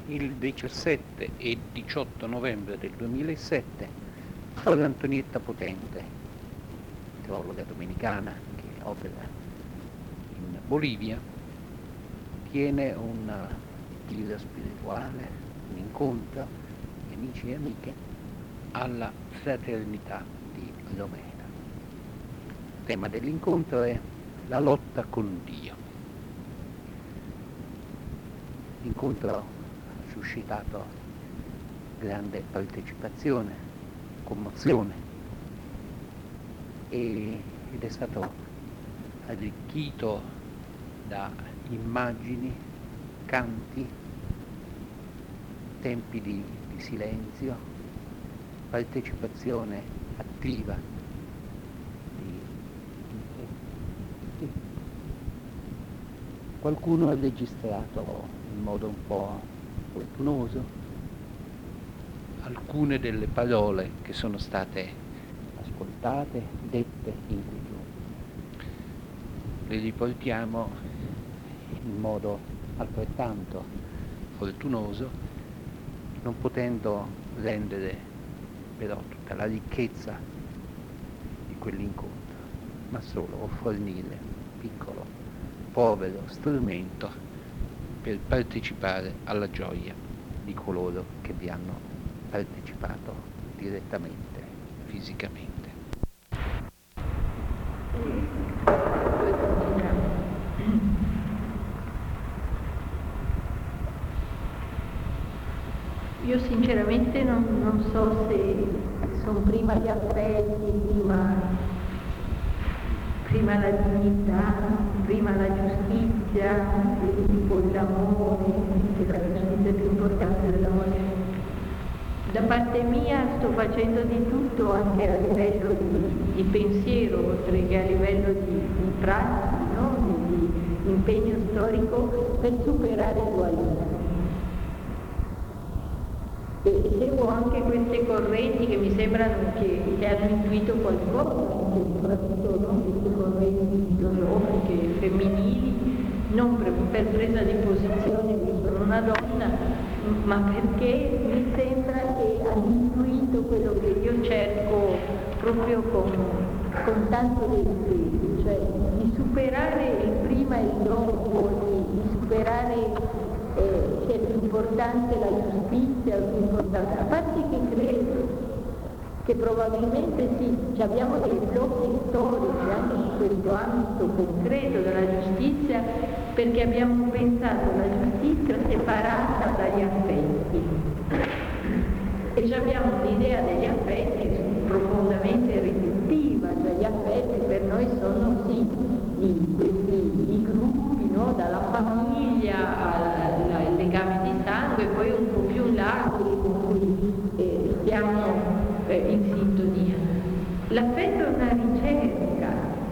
il 17 e 18 novembre del 2007 Padre Antonietta Potente, teologa domenicana che opera in Bolivia, tiene una guida spirituale, un incontro di amici e amiche alla Fraternità di Lomena. Il tema dell'incontro è la lotta con Dio. L'incontro ha suscitato grande partecipazione, commozione ed è stato arricchito da immagini, canti, tempi di silenzio, partecipazione attiva. Qualcuno ha registrato in modo un po' fortunoso alcune delle parole che sono state ascoltate, dette in quei giorni. Le riportiamo in modo altrettanto fortunoso, non potendo rendere però tutta la ricchezza di quell'incontro, ma solo fornire un piccolo, povero strumento per partecipare alla gioia di coloro che vi hanno partecipato direttamente, fisicamente. Io sinceramente non so se sono prima gli affetti, prima la dignità, prima la giustizia, poi l'amore, che la giustizia è più importante dell'amore. Da parte mia sto facendo di tutto anche a livello di pensiero, oltre che a livello di prassi, no? di impegno storico per superare il dualismo. E seguo anche queste correnti che mi sembrano che hanno intuito qualcosa, soprattutto no? Queste correnti filosofiche femminili, non per presa di posizione, io sono una donna, ma perché mi sembra che hanno intuito quello che io cerco proprio con tanto desiderio, cioè di superare il prima e il dopo, di superare che è più importante la giustizia, più importante, a parte che credo che probabilmente sì, abbiamo dei blocchi storici anche su questo ambito concreto della giustizia, perché abbiamo pensato alla giustizia separata dagli affetti e abbiamo l'idea degli affetti profondamente riduttiva, cioè gli affetti per noi sono sì i gruppi, no? Dalla famiglia al legame di sangue, poi un po' più largo con cui stiamo in sintonia. L'affetto è una ricerca,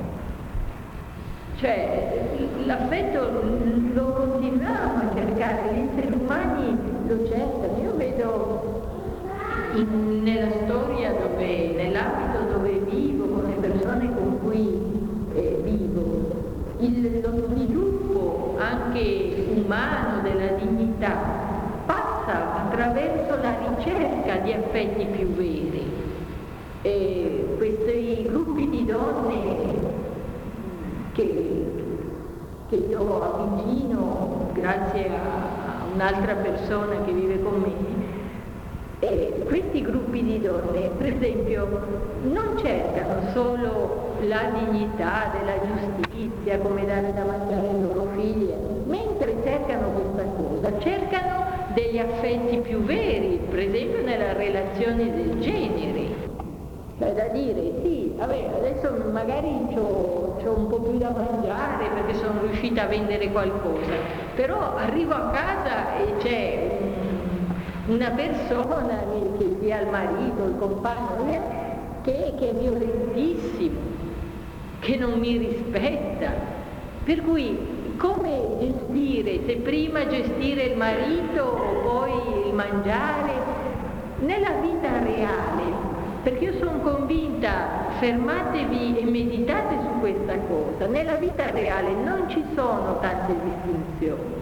cioè l'affetto lo continuiamo a cercare, gli esseri umani lo cercano. Io vedo nella storia nell'ambito dove vivo, con le persone con cui vivo, lo sviluppo anche umano della dignità passa attraverso la ricerca di affetti più veri. E questi gruppi di donne che io avvicino grazie a un'altra persona che vive con me, questi gruppi di donne, per esempio, non cercano solo la dignità della giustizia, come dare da mangiare ai loro figli, mentre cercano questa cosa, cercano degli affetti più veri, per esempio nella relazione del genere. Cioè da dire, sì, vabbè, adesso magari c'ho un po' più da mangiare perché sono riuscita a vendere qualcosa, però arrivo a casa e c'è una persona, che sia il marito, il compagno, che è violentissimo, che non mi rispetta. Per cui come gestire, se prima gestire il marito o poi il mangiare, nella vita reale? Perché io sono convinta, fermatevi e meditate su questa cosa, nella vita reale non ci sono tante distinzioni.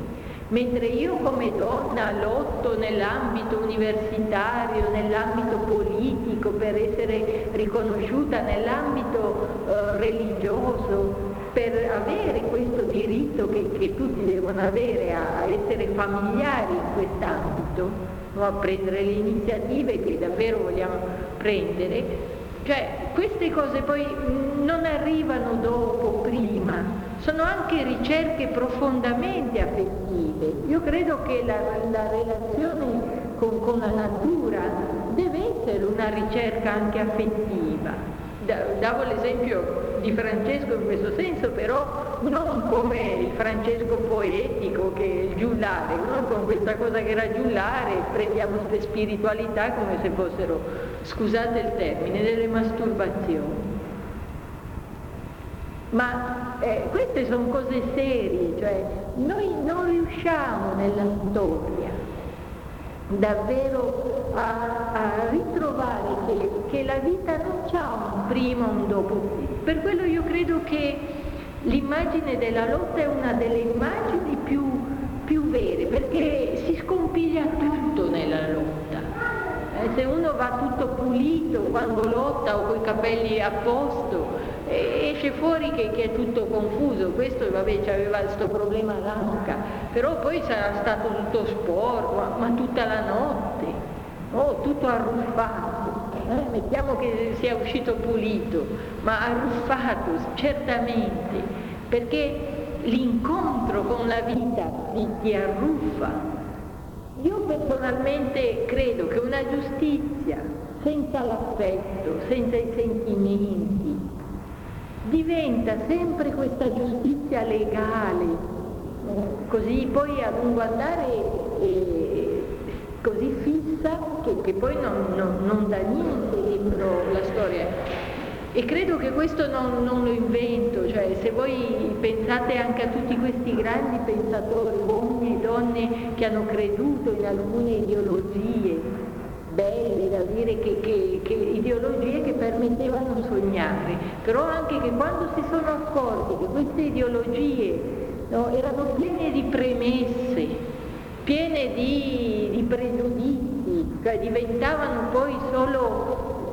Mentre io come donna lotto nell'ambito universitario, nell'ambito politico, per essere riconosciuta nell'ambito religioso, per avere questo diritto che tutti devono avere a essere familiari in quest'ambito, no? A prendere le iniziative che davvero vogliamo prendere, cioè queste cose poi non arrivano dopo, prima. Sono anche ricerche profondamente affettive. Io credo che la relazione con la natura deve essere una ricerca anche affettiva. Davo l'esempio di Francesco in questo senso, però non come il Francesco poetico che è il giullare, non con questa cosa che era giullare, prendiamo queste spiritualità come se fossero, scusate il termine, delle masturbazioni. Ma queste sono cose serie, cioè noi non riusciamo nella storia davvero a ritrovare che la vita non c'ha un prima o un dopo. Per quello io credo che l'immagine della lotta è una delle immagini più vere, perché si scompiglia tutto nella lotta. Se uno va tutto pulito quando lotta o coi capelli a posto, esce fuori che è tutto confuso. Questo vabbè aveva questo problema all'anca, però poi sarà stato tutto sporco, ma tutta la notte, tutto arruffato. Mettiamo che sia uscito pulito, ma arruffato certamente, perché l'incontro con la vita ti arruffa. Io personalmente credo che una giustizia senza l'affetto, senza i sentimenti, diventa sempre questa giustizia legale, così poi a lungo andare così fissa che poi non dà niente dentro la storia. E credo che questo non lo invento, cioè se voi pensate anche a tutti questi grandi pensatori, uomini e donne che hanno creduto in alcune ideologie belle da dire, che ideologie che permettevano di sognare, però anche che quando si sono accorti che queste ideologie erano piene di premesse, piene di pregiudizi, cioè diventavano poi solo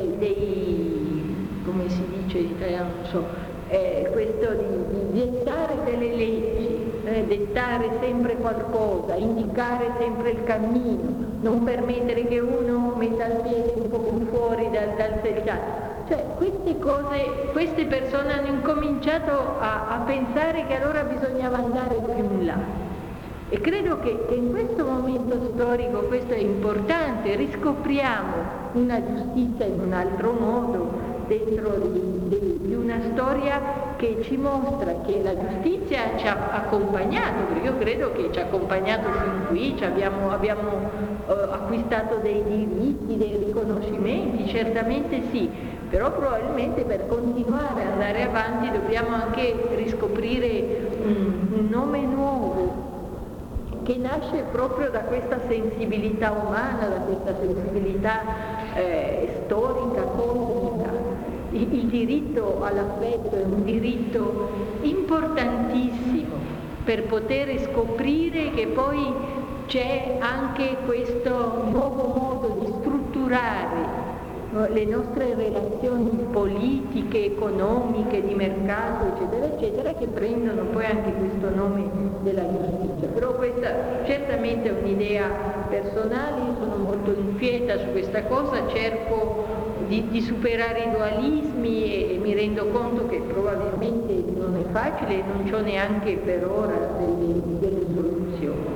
dei come si dice in italiano, non so, questo di dettare delle leggi, dettare sempre qualcosa, indicare sempre il cammino, non permettere che uno metta il piede un po' più fuori dal selciato. Cioè queste cose, queste persone hanno incominciato a pensare che allora bisognava andare più in là. E credo che in questo momento storico questo è importante, riscopriamo una giustizia in un altro modo, dentro di una storia che ci mostra che la giustizia ci ha accompagnato, perché io credo che ci ha accompagnato fin qui, abbiamo acquistato dei diritti, dei riconoscimenti, certamente sì, però probabilmente per continuare ad andare avanti dobbiamo anche riscoprire un nome nuovo, che nasce proprio da questa sensibilità umana, da questa sensibilità storica, cosmica. Il diritto all'affetto è un diritto importantissimo per poter scoprire che poi c'è anche questo nuovo modo di strutturare le nostre relazioni politiche, economiche, di mercato, eccetera, eccetera, che prendono poi anche questo nome della giustizia. Però questa certamente è un'idea personale, io sono molto inquieta su questa cosa, cerco di superare i dualismi e mi rendo conto che probabilmente non è facile e non c'ho neanche per ora delle soluzioni.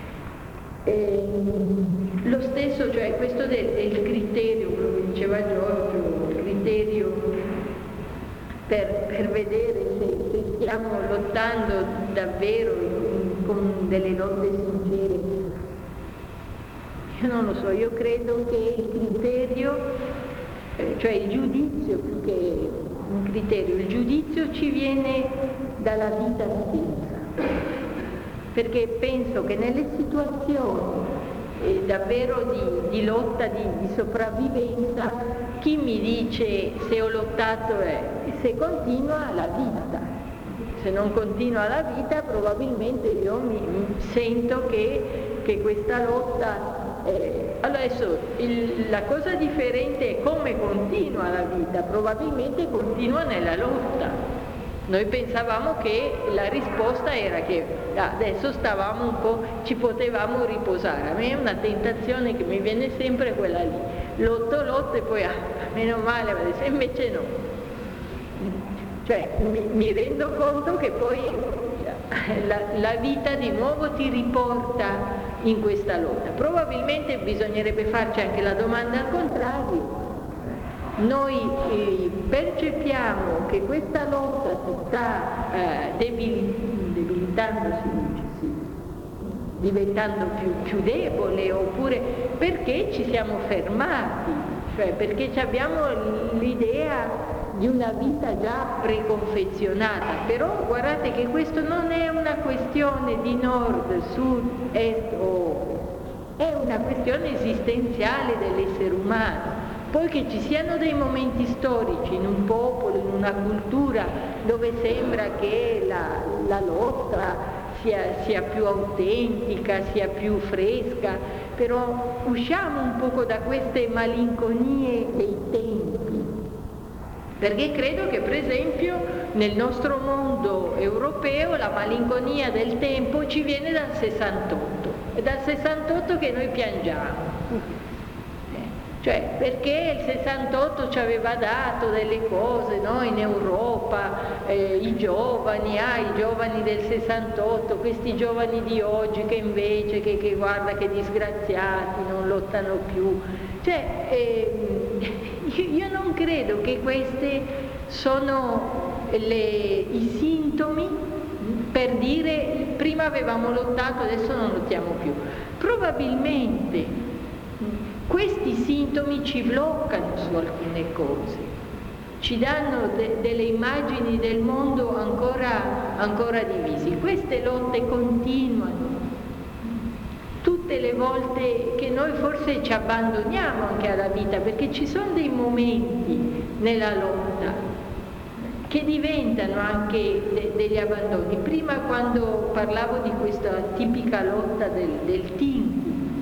Lo stesso, cioè questo del criterio, quello che diceva Giorgio, il criterio per vedere se stiamo lottando davvero con delle lotte sincere. Io non lo so, io credo che il criterio, cioè il giudizio più che un criterio, il giudizio ci viene dalla vita stessa, perché penso che nelle situazioni davvero di lotta, di sopravvivenza, chi mi dice se ho lottato se continua la vita, se non continua la vita probabilmente io mi sento che questa lotta... Adesso la cosa differente è come continua la vita, probabilmente continua nella lotta. Noi pensavamo che la risposta era che adesso stavamo un po', ci potevamo riposare. A me è una tentazione che mi viene sempre quella lì. Lotto e poi meno male, e invece no. Cioè mi rendo conto che poi la vita di nuovo ti riporta in questa lotta. Probabilmente bisognerebbe farci anche la domanda al contrario. Noi percepiamo che questa lotta si sta debilitando, diventando più debole, oppure perché ci siamo fermati, cioè perché abbiamo l'idea di una vita già preconfezionata. Però guardate che questo non è una questione di nord, sud, est o ovest, è una questione esistenziale dell'essere umano. Poi che ci siano dei momenti storici in un popolo, in una cultura dove sembra che la lotta sia più autentica, sia più fresca, però usciamo un poco da queste malinconie dei tempi, perché credo che per esempio nel nostro mondo europeo la malinconia del tempo ci viene dal 68, è dal 68 che noi piangiamo. Cioè, perché il 68 ci aveva dato delle cose, no? In Europa, i giovani del 68, questi giovani di oggi che invece, che guarda che disgraziati, non lottano più. Cioè, io non credo che questi sono i sintomi per dire prima avevamo lottato, adesso non lottiamo più. Probabilmente questi sintomi ci bloccano su alcune cose, ci danno delle immagini del mondo ancora divisi. Queste lotte continuano tutte le volte che noi forse ci abbandoniamo anche alla vita, perché ci sono dei momenti nella lotta che diventano anche degli abbandoni. Prima, quando parlavo di questa tipica lotta del Tinku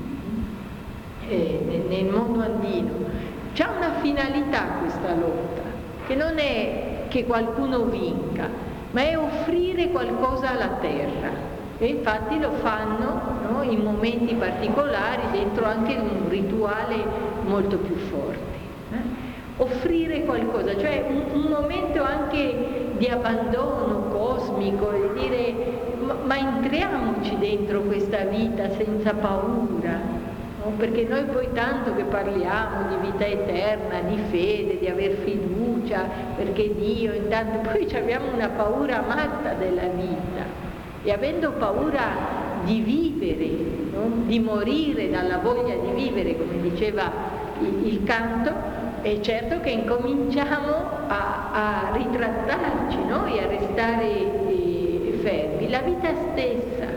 nel mondo andino, c'è una finalità questa lotta, che non è che qualcuno vinca, ma è offrire qualcosa alla terra, e infatti lo fanno, no, in momenti particolari, dentro anche un rituale molto più forte. Offrire qualcosa, cioè un momento anche di abbandono cosmico, di dire ma entriamoci dentro questa vita senza paura. No, perché noi poi tanto che parliamo di vita eterna, di fede, di aver fiducia, perché Dio, intanto poi abbiamo una paura matta della vita, e avendo paura di vivere, no? Di morire dalla voglia di vivere, come diceva il canto, è certo che incominciamo a ritrattarci, no? E a restare fermi. La vita stessa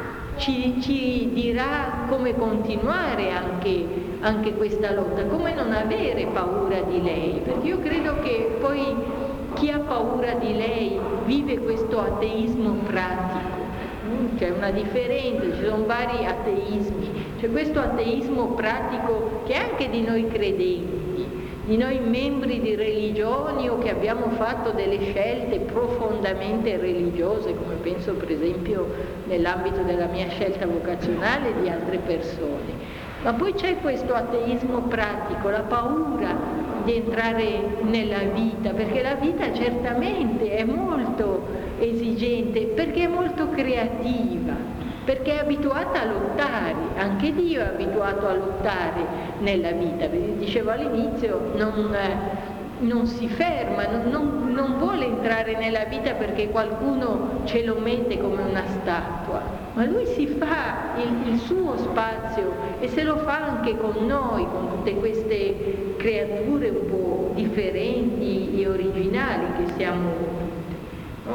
ci dirà come continuare anche questa lotta, come non avere paura di lei, perché io credo che poi chi ha paura di lei vive questo ateismo pratico. C'è una differenza, ci sono vari ateismi, c'è questo ateismo pratico che è anche di noi credenti, di noi membri di religioni o che abbiamo fatto delle scelte profondamente religiose, come penso per esempio nell'ambito della mia scelta vocazionale e di altre persone. Ma poi c'è questo ateismo pratico, la paura di entrare nella vita, perché la vita certamente è molto esigente, perché è molto creativa, perché è abituata a lottare, anche Dio è abituato a lottare nella vita. Dicevo all'inizio, non si ferma, non vuole entrare nella vita perché qualcuno ce lo mette come una statua, ma lui si fa il suo spazio e se lo fa anche con noi, con tutte queste creature un po' differenti e originali che siamo tutte,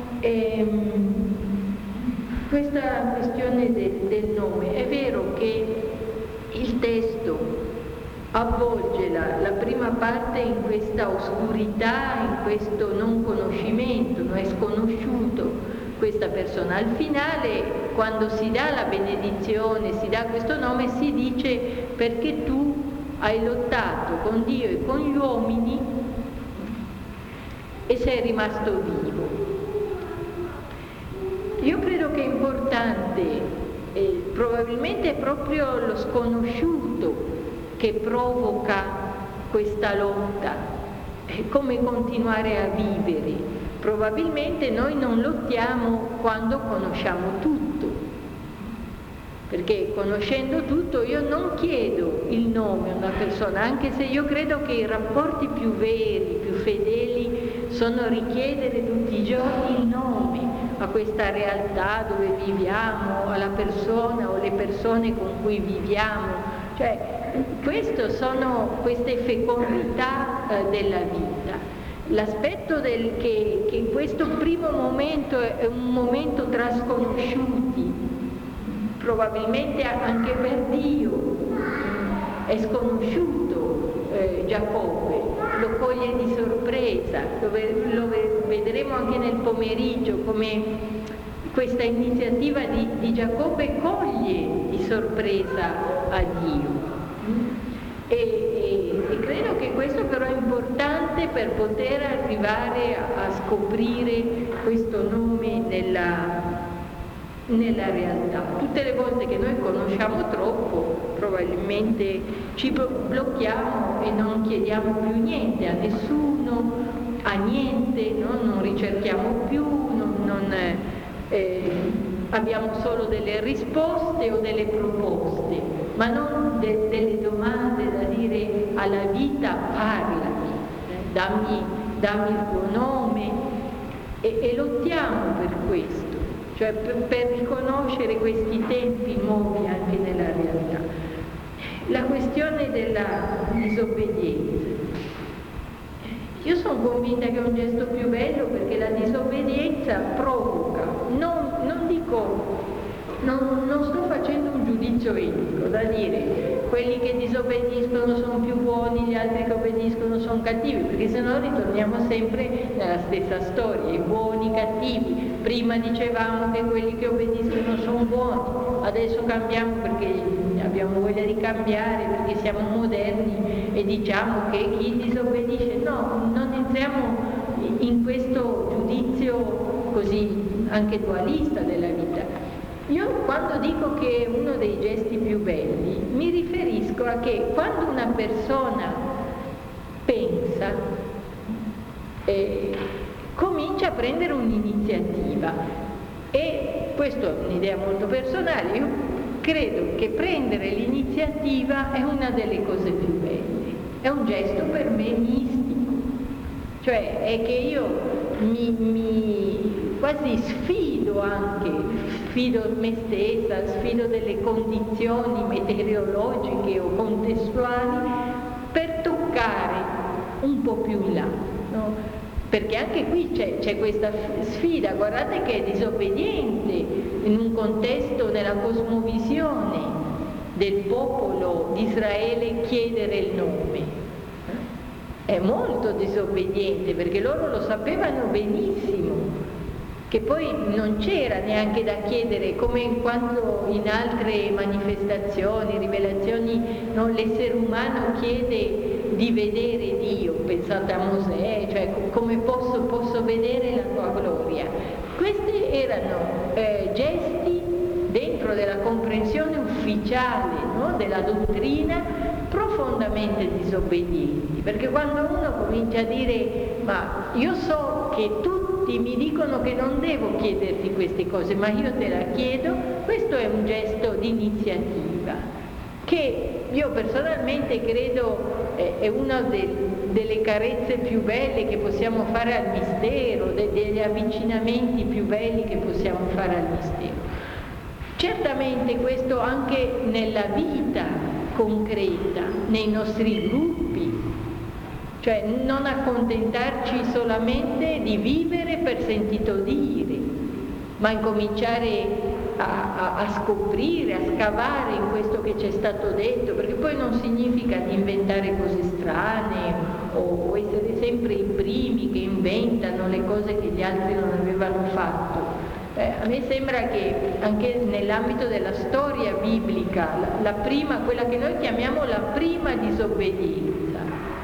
no? Questa questione del nome, è vero che il testo avvolge la prima parte in questa oscurità, in questo non conoscimento, non è sconosciuto questa persona. Al finale, quando si dà la benedizione, si dà questo nome, si dice: perché tu hai lottato con Dio e con gli uomini e sei rimasto vivo. Io credo che è importante, probabilmente è proprio lo sconosciuto che provoca questa lotta, come continuare a vivere. Probabilmente noi non lottiamo quando conosciamo tutto, perché conoscendo tutto io non chiedo il nome a una persona, anche se io credo che i rapporti più veri, più fedeli sono richiedere tutti i giorni il nome a questa realtà dove viviamo, alla persona o le persone con cui viviamo. Cioè, queste fecondità della vita. L'aspetto che in questo primo momento è un momento tra sconosciuti, probabilmente anche per Dio è sconosciuto. Giacobbe lo coglie di sorpresa, lo vedremo anche nel pomeriggio, come questa iniziativa di Giacobbe coglie di sorpresa a Dio. E credo che questo però è importante per poter arrivare a scoprire questo nome nella realtà. Tutte le volte che noi conosciamo troppo, probabilmente ci blocchiamo e non chiediamo più niente a nessuno, a niente, no? Non ricerchiamo più, abbiamo solo delle risposte o delle proposte, ma non delle domande da dire alla vita: parlami, dammi il tuo nome, e lottiamo per questo, cioè per riconoscere questi tempi nuovi anche nella realtà. La questione della disobbedienza. Io sono convinta che è un gesto più bello, perché la disobbedienza provoca, non sto facendo un giudizio etico, da dire quelli che disobbediscono sono più buoni, gli altri che obbediscono sono cattivi, perché sennò ritorniamo sempre nella stessa storia, i buoni, i cattivi. Prima dicevamo che quelli che obbediscono sono buoni, adesso cambiamo perché abbiamo voglia di cambiare, perché siamo moderni e diciamo che chi disobbedisce. No, non entriamo in questo giudizio così anche dualista della vita. Io quando dico che è uno dei gesti più belli mi riferisco a che quando una persona pensa, comincia a prendere un'iniziativa, e questa è un'idea molto personale. Io credo che prendere l'iniziativa è una delle cose più belle, è un gesto per me mistico, cioè è che io quasi sfido me stessa, sfido delle condizioni meteorologiche o contestuali per toccare un po' più in là, no? Perché anche qui c'è questa sfida, guardate che è disobbediente in un contesto, nella cosmovisione del popolo di Israele, chiedere il nome. È molto disobbediente, perché loro lo sapevano benissimo, che poi non c'era neanche da chiedere, come quando in altre manifestazioni, rivelazioni, no, l'essere umano chiede di vedere Dio. Pensate a Mosè, cioè come posso vedere la tua gloria. Questi erano gesti dentro della comprensione ufficiale, no, della dottrina, profondamente disobbedienti, perché quando uno comincia a dire: ma io so che tutti mi dicono che non devo chiederti queste cose, ma io te la chiedo, questo è un gesto di iniziativa che io personalmente credo è una delle carezze più belle che possiamo fare al mistero, degli avvicinamenti più belli che possiamo fare al mistero. Certamente questo anche nella vita concreta, nei nostri gruppi, cioè non accontentarci solamente di vivere per sentito dire, ma incominciare a scoprire, a scavare in questo che ci è stato detto, perché poi non significa di inventare cose strane o essere sempre i primi che inventano le cose che gli altri non avevano fatto. A me sembra che anche nell'ambito della storia biblica, la prima, quella che noi chiamiamo la prima disobbedienza,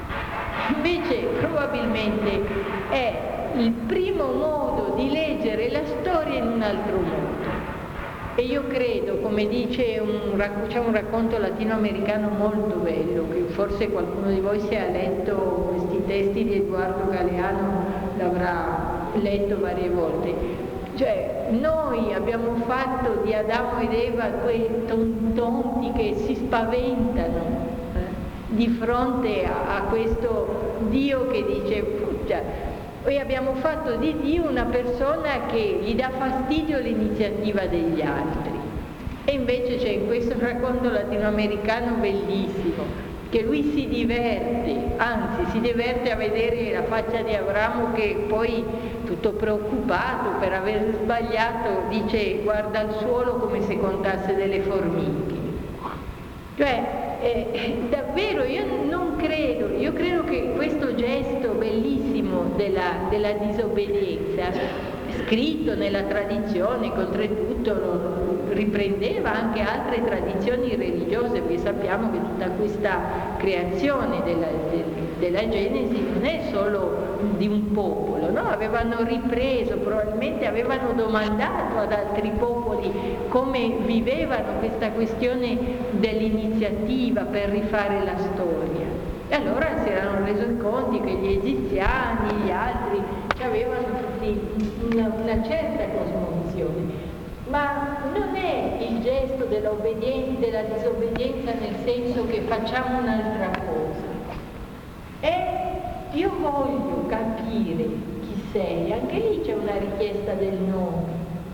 invece probabilmente è il primo modo di leggere la storia in un altro modo. E io credo, come dice c'è un racconto latinoamericano molto bello, che forse qualcuno di voi se ha letto questi testi di Eduardo Galeano l'avrà letto varie volte. Cioè, noi abbiamo fatto di Adamo ed Eva quei tonti che si spaventano di fronte a questo Dio che dice puccia. Poi abbiamo fatto di Dio una persona che gli dà fastidio l'iniziativa degli altri. E invece c'è in questo racconto latinoamericano bellissimo, che lui si diverte, anzi si diverte a vedere la faccia di Abramo che poi, tutto preoccupato per aver sbagliato, dice guarda il suolo come se contasse delle formiche. Cioè, davvero io non credo, io credo che questo gesto bellissimo della disobbedienza, scritto nella tradizione, che oltretutto riprendeva anche altre tradizioni religiose, perché sappiamo che tutta questa creazione della Genesi non è solo di un popolo, no? Avevano ripreso, probabilmente avevano domandato ad altri popoli come vivevano questa questione dell'iniziativa per rifare la storia. E allora si erano resi conto che gli egiziani, gli altri, avevano tutti una certa cosmovizione. Ma non è il gesto della disobbedienza nel senso che facciamo un'altra cosa. Io voglio capire chi sei, anche lì c'è una richiesta del nome.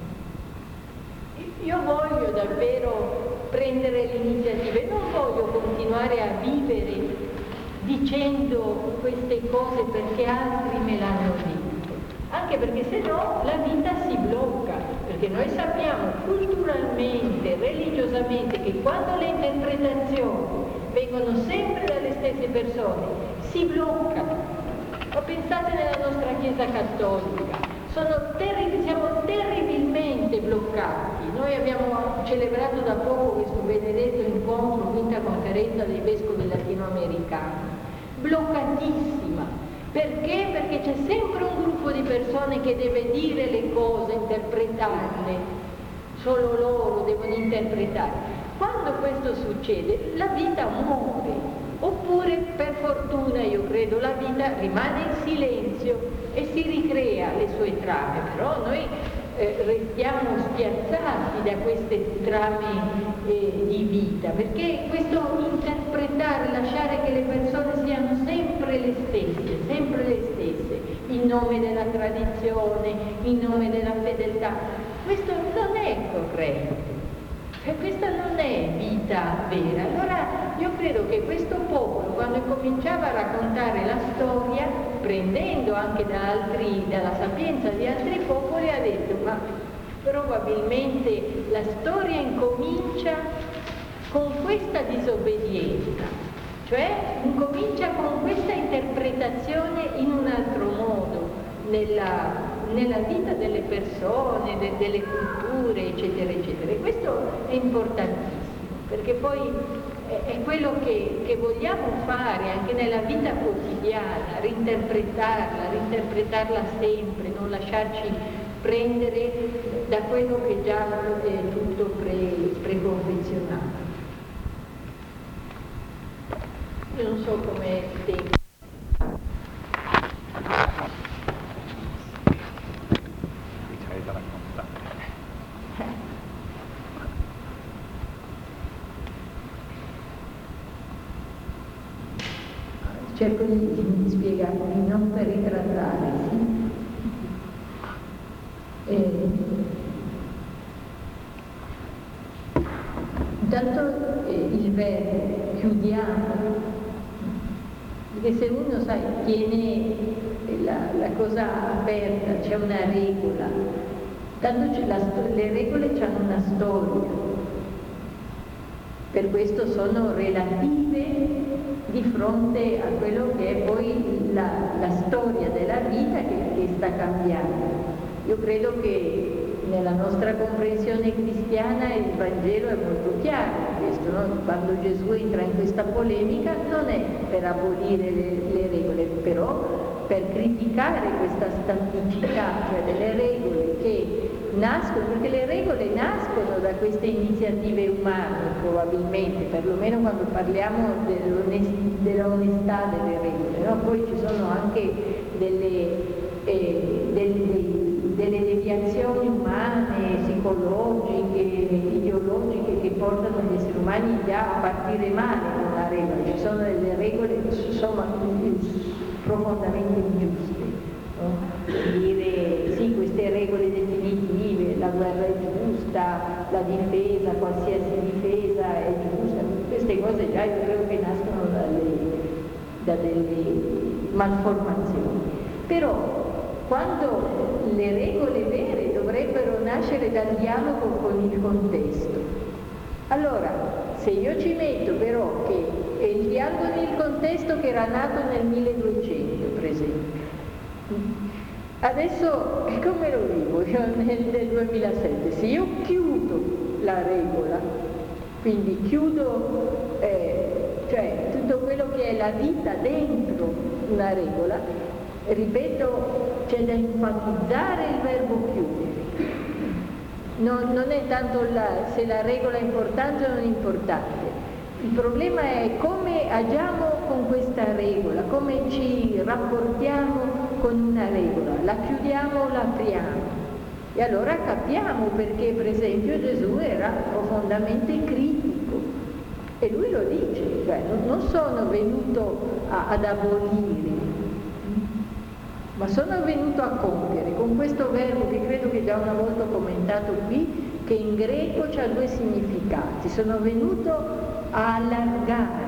Io voglio davvero prendere l'iniziativa e non voglio continuare a vivere dicendo queste cose perché altri me l'hanno detto, anche perché se no la vita si blocca, perché noi sappiamo culturalmente, religiosamente che quando le interpretazioni vengono sempre dalle stesse persone si bloccano. O pensate nella nostra Chiesa cattolica, siamo terribilmente bloccati. Noi abbiamo celebrato da poco questo benedetto incontro, quinta conferenza dei vescovi latinoamericani, bloccatissima. Perché? Perché c'è sempre un gruppo di persone che deve dire le cose, interpretarle, solo loro devono interpretare. Quando questo succede, la vita muore. Oppure, per fortuna, io credo, la vita rimane in silenzio e si ricrea le sue trame, però noi restiamo spiazzati da queste trame di vita, perché questo interpretare, lasciare che le persone siano sempre le stesse, in nome della tradizione, in nome della fedeltà, questo non è corretto. Questa non è vita vera. Allora io credo che questo popolo, quando cominciava a raccontare la storia, prendendo anche dalla sapienza di altri popoli, ha detto ma probabilmente la storia incomincia con questa disobbedienza, cioè incomincia con questa interpretazione in un altro modo nella vita delle persone, delle culture, eccetera, eccetera. E questo è importantissimo, perché poi è quello che vogliamo fare anche nella vita quotidiana, reinterpretarla sempre, non lasciarci prendere da quello che già è tutto preconfezionato. Io non so come te. Cerco di spiegarmi, non per ritrattare, sì. Intanto il verbo, chiudiamo, perché se uno tiene la cosa aperta, c'è una regola, tanto le regole hanno una storia, per questo sono relative di fronte a quello che è poi la storia della vita che sta cambiando. Io credo che nella nostra comprensione cristiana il Vangelo è molto chiaro in questo, no? Quando Gesù entra in questa polemica non è per abolire le regole, però per criticare questa staticità, cioè delle regole che nascono, perché le regole nascono da queste iniziative umane probabilmente, perlomeno quando parliamo dell'onestà delle regole, no? Poi ci sono anche delle deviazioni umane, psicologiche, ideologiche che portano gli esseri umani già a partire male con la regola. Ci sono delle regole insomma profondamente ingiuste, no? Dire sì, queste regole definitive, la guerra è giusta, la difesa, qualsiasi difesa è giusta, queste cose già io credo che nascono da delle malformazioni. Però quando le regole vere dovrebbero nascere dal dialogo con il contesto. Allora, se io ci metto però che è il dialogo nel contesto che era nato nel 1200, per esempio, adesso come lo vivo io nel 2007? Se io chiudo la regola, quindi chiudo cioè tutto quello che è la vita dentro una regola, ripeto, c'è da enfatizzare il verbo chiudere. Non è tanto se la regola è importante o non è importante. Il problema è come agiamo con questa regola, come ci rapportiamo con una regola, la chiudiamo o la apriamo. E allora capiamo perché, per esempio, Gesù era profondamente critico. E lui lo dice, cioè non sono venuto ad abolire, ma sono venuto a compiere, con questo verbo che credo che già una volta ho commentato qui, che in greco ha due significati. Sono venuto a allargare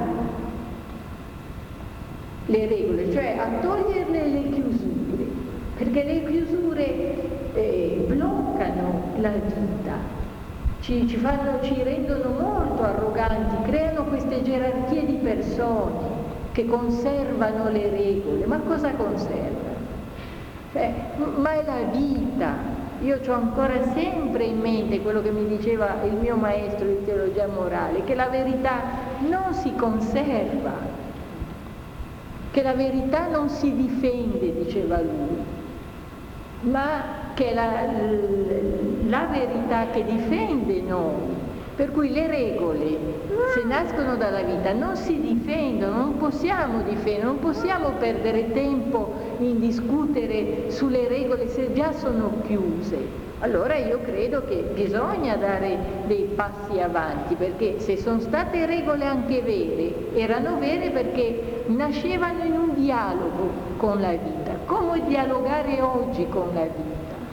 le regole, cioè a toglierle le chiusure, perché le chiusure bloccano la vita, ci rendono molto arroganti, creano queste gerarchie di persone che conservano le regole. Ma cosa conservano? Ma è la vita. Io ho ancora sempre in mente quello che mi diceva il mio maestro di teologia morale, che la verità non si conserva, che la verità non si difende, diceva lui, ma che è la verità che difende noi. Per cui le regole, se nascono dalla vita, non si difendono, non possiamo difendere, non possiamo perdere tempo in discutere sulle regole se già sono chiuse. Allora io credo che bisogna dare dei passi avanti, perché se sono state regole anche vere, erano vere perché nascevano in un dialogo con la vita. Come dialogare oggi con la vita?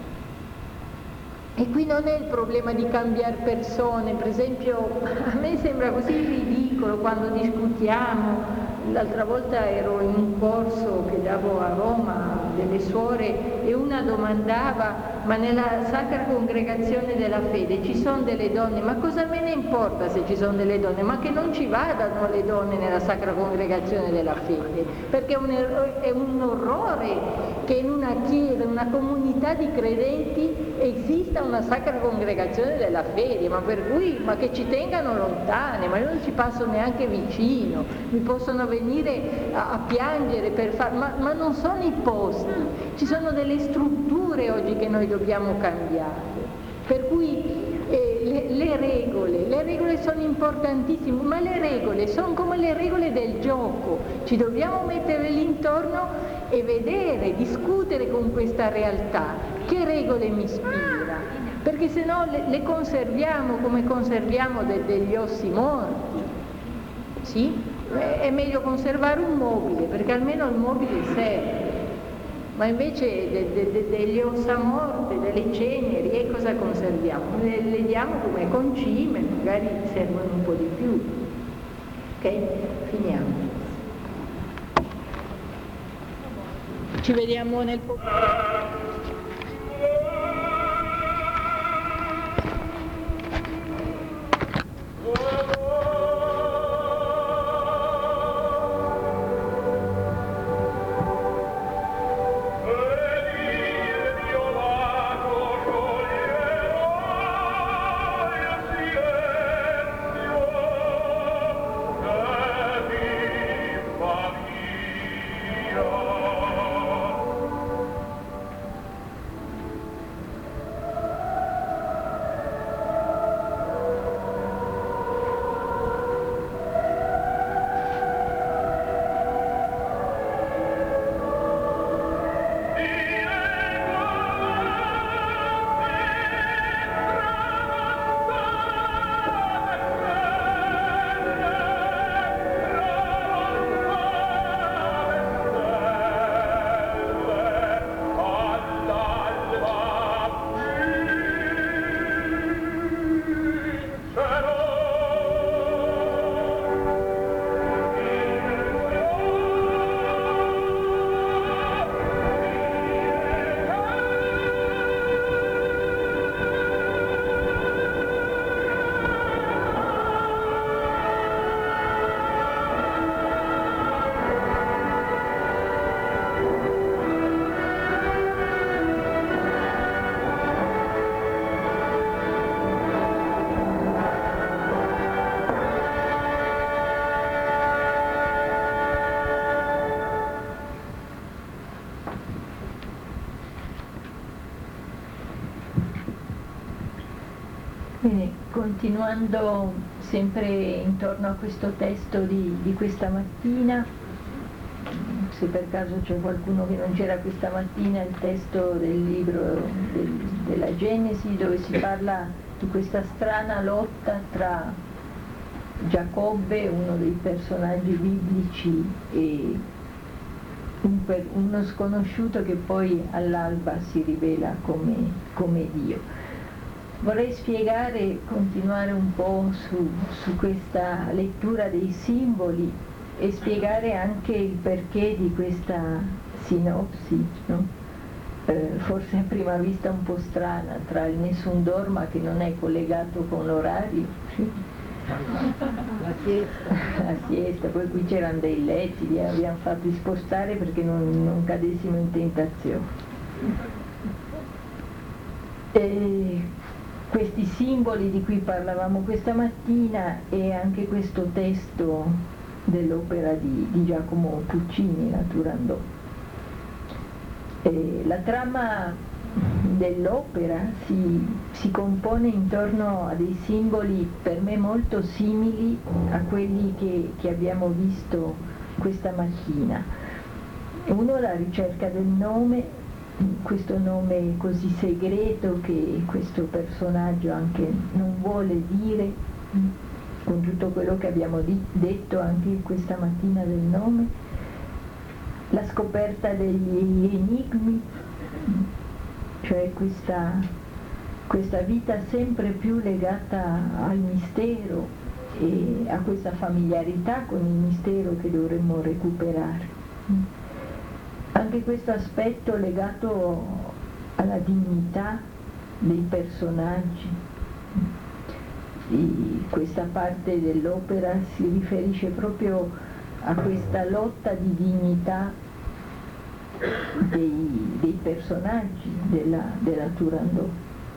E qui non è il problema di cambiare persone, per esempio a me sembra così ridicolo quando discutiamo. L'altra volta ero in un corso che davo a Roma delle suore e una domandava: ma nella Sacra Congregazione della Fede ci sono delle donne? Ma cosa me ne importa se ci sono delle donne? Ma che non ci vadano le donne nella Sacra Congregazione della Fede, perché è un orrore che in una chiesa, in una comunità di credenti esista una Sacra Congregazione della Fede, ma che ci tengano lontane, ma io non ci passo neanche vicino, mi possono venire a piangere ma non sono i posti, ci sono delle strutture oggi che noi dobbiamo cambiare, per cui le regole sono importantissime, ma le regole sono come le regole del gioco, ci dobbiamo mettere lì intorno e vedere, discutere con questa realtà, che regole mi ispira, perché se no le conserviamo come conserviamo degli ossi morti, sì? È meglio conservare un mobile, perché almeno il mobile serve, ma invece delle ossa morte, delle ceneri, e cosa conserviamo? Le diamo come concime, magari servono un po' di più. Ok? Finiamo. Ci vediamo nel Bene, continuando sempre intorno a questo testo di questa mattina, se per caso c'è qualcuno che non c'era questa mattina, il testo del libro della Genesi, dove si parla di questa strana lotta tra Giacobbe, uno dei personaggi biblici, e uno sconosciuto che poi all'alba si rivela come Dio. Vorrei spiegare, continuare un po' su questa lettura dei simboli e spiegare anche il perché di questa sinopsi, no? Forse a prima vista un po' strana, tra il nessun dorma, che non è collegato con l'orario, sì? La siesta, poi qui c'erano dei letti, li abbiamo fatti spostare perché non cadessimo in tentazione. E questi simboli di cui parlavamo questa mattina e anche questo testo dell'opera di Giacomo Puccini, La Turandot. La trama dell'opera si compone intorno a dei simboli per me molto simili a quelli che abbiamo visto questa mattina. Uno, la ricerca del nome, questo nome così segreto che questo personaggio anche non vuole dire, con tutto quello che abbiamo detto anche questa mattina del nome, la scoperta degli enigmi, cioè questa vita sempre più legata al mistero e a questa familiarità con il mistero che dovremmo recuperare. Anche questo aspetto legato alla dignità dei personaggi. Questa parte dell'opera si riferisce proprio a questa lotta di dignità dei personaggi della Turandot.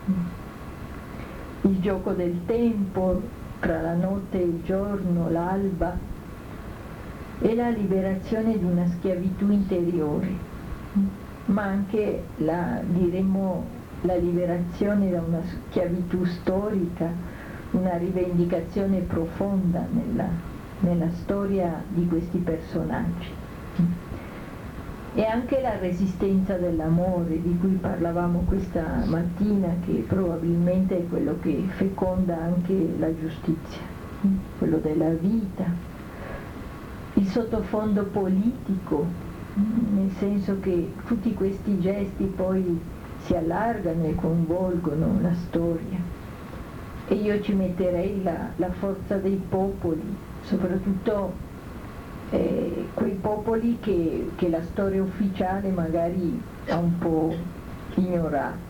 Il gioco del tempo tra la notte e il giorno, l'alba, e la liberazione di una schiavitù interiore, ma anche diremmo la liberazione da una schiavitù storica, una rivendicazione profonda nella storia di questi personaggi. E anche la resistenza dell'amore di cui parlavamo questa mattina, che probabilmente è quello che feconda anche la giustizia, quello della vita. Il sottofondo politico, nel senso che tutti questi gesti poi si allargano e coinvolgono la storia. E io ci metterei la forza dei popoli, soprattutto quei popoli che la storia ufficiale magari ha un po' ignorato.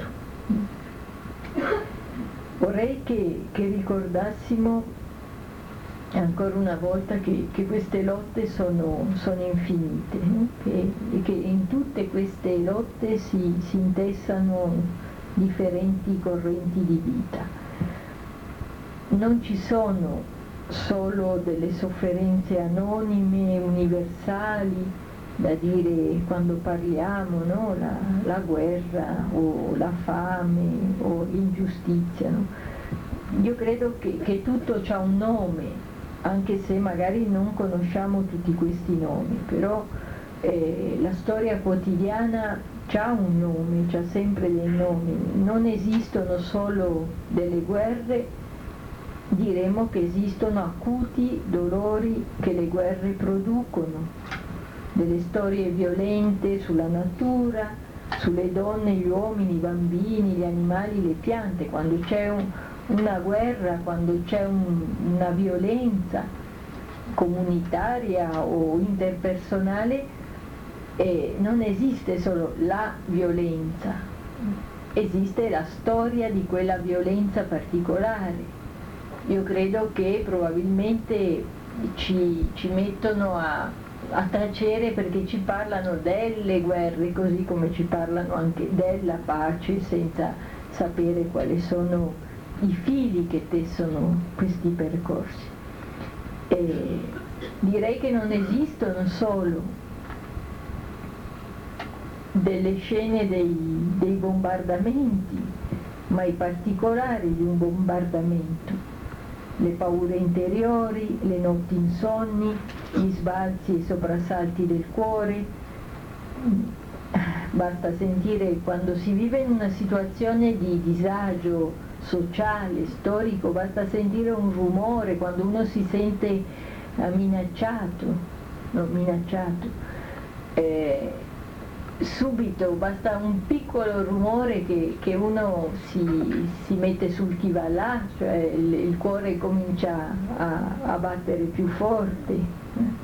Vorrei che ricordassimo ancora una volta che queste lotte sono infinite, e che in tutte queste lotte si intessano differenti correnti di vita. Non ci sono solo delle sofferenze anonime, universali, da dire quando parliamo, no? La guerra o la fame o l'ingiustizia, no? Io credo che tutto ha un nome, anche se magari non conosciamo tutti questi nomi, però la storia quotidiana ha un nome, ha sempre dei nomi. Non esistono solo delle guerre, diremo che esistono acuti dolori che le guerre producono, delle storie violente sulla natura, sulle donne, gli uomini, i bambini, gli animali, le piante. Quando c'è una guerra, quando c'è una violenza comunitaria o interpersonale, non esiste solo la violenza, esiste la storia di quella violenza particolare. Io credo che probabilmente ci mettono a tacere perché ci parlano delle guerre, così come ci parlano anche della pace, senza sapere quali sono i fili che tessono questi percorsi. E direi che non esistono solo delle scene dei bombardamenti, ma i particolari di un bombardamento, le paure interiori, le notti insonni, gli sbalzi e i soprassalti del cuore. Basta sentire quando si vive in una situazione di disagio sociale, storico, basta sentire un rumore, quando uno si sente minacciato, subito basta un piccolo rumore che uno si mette sul chi va là, cioè il cuore comincia a battere più forte.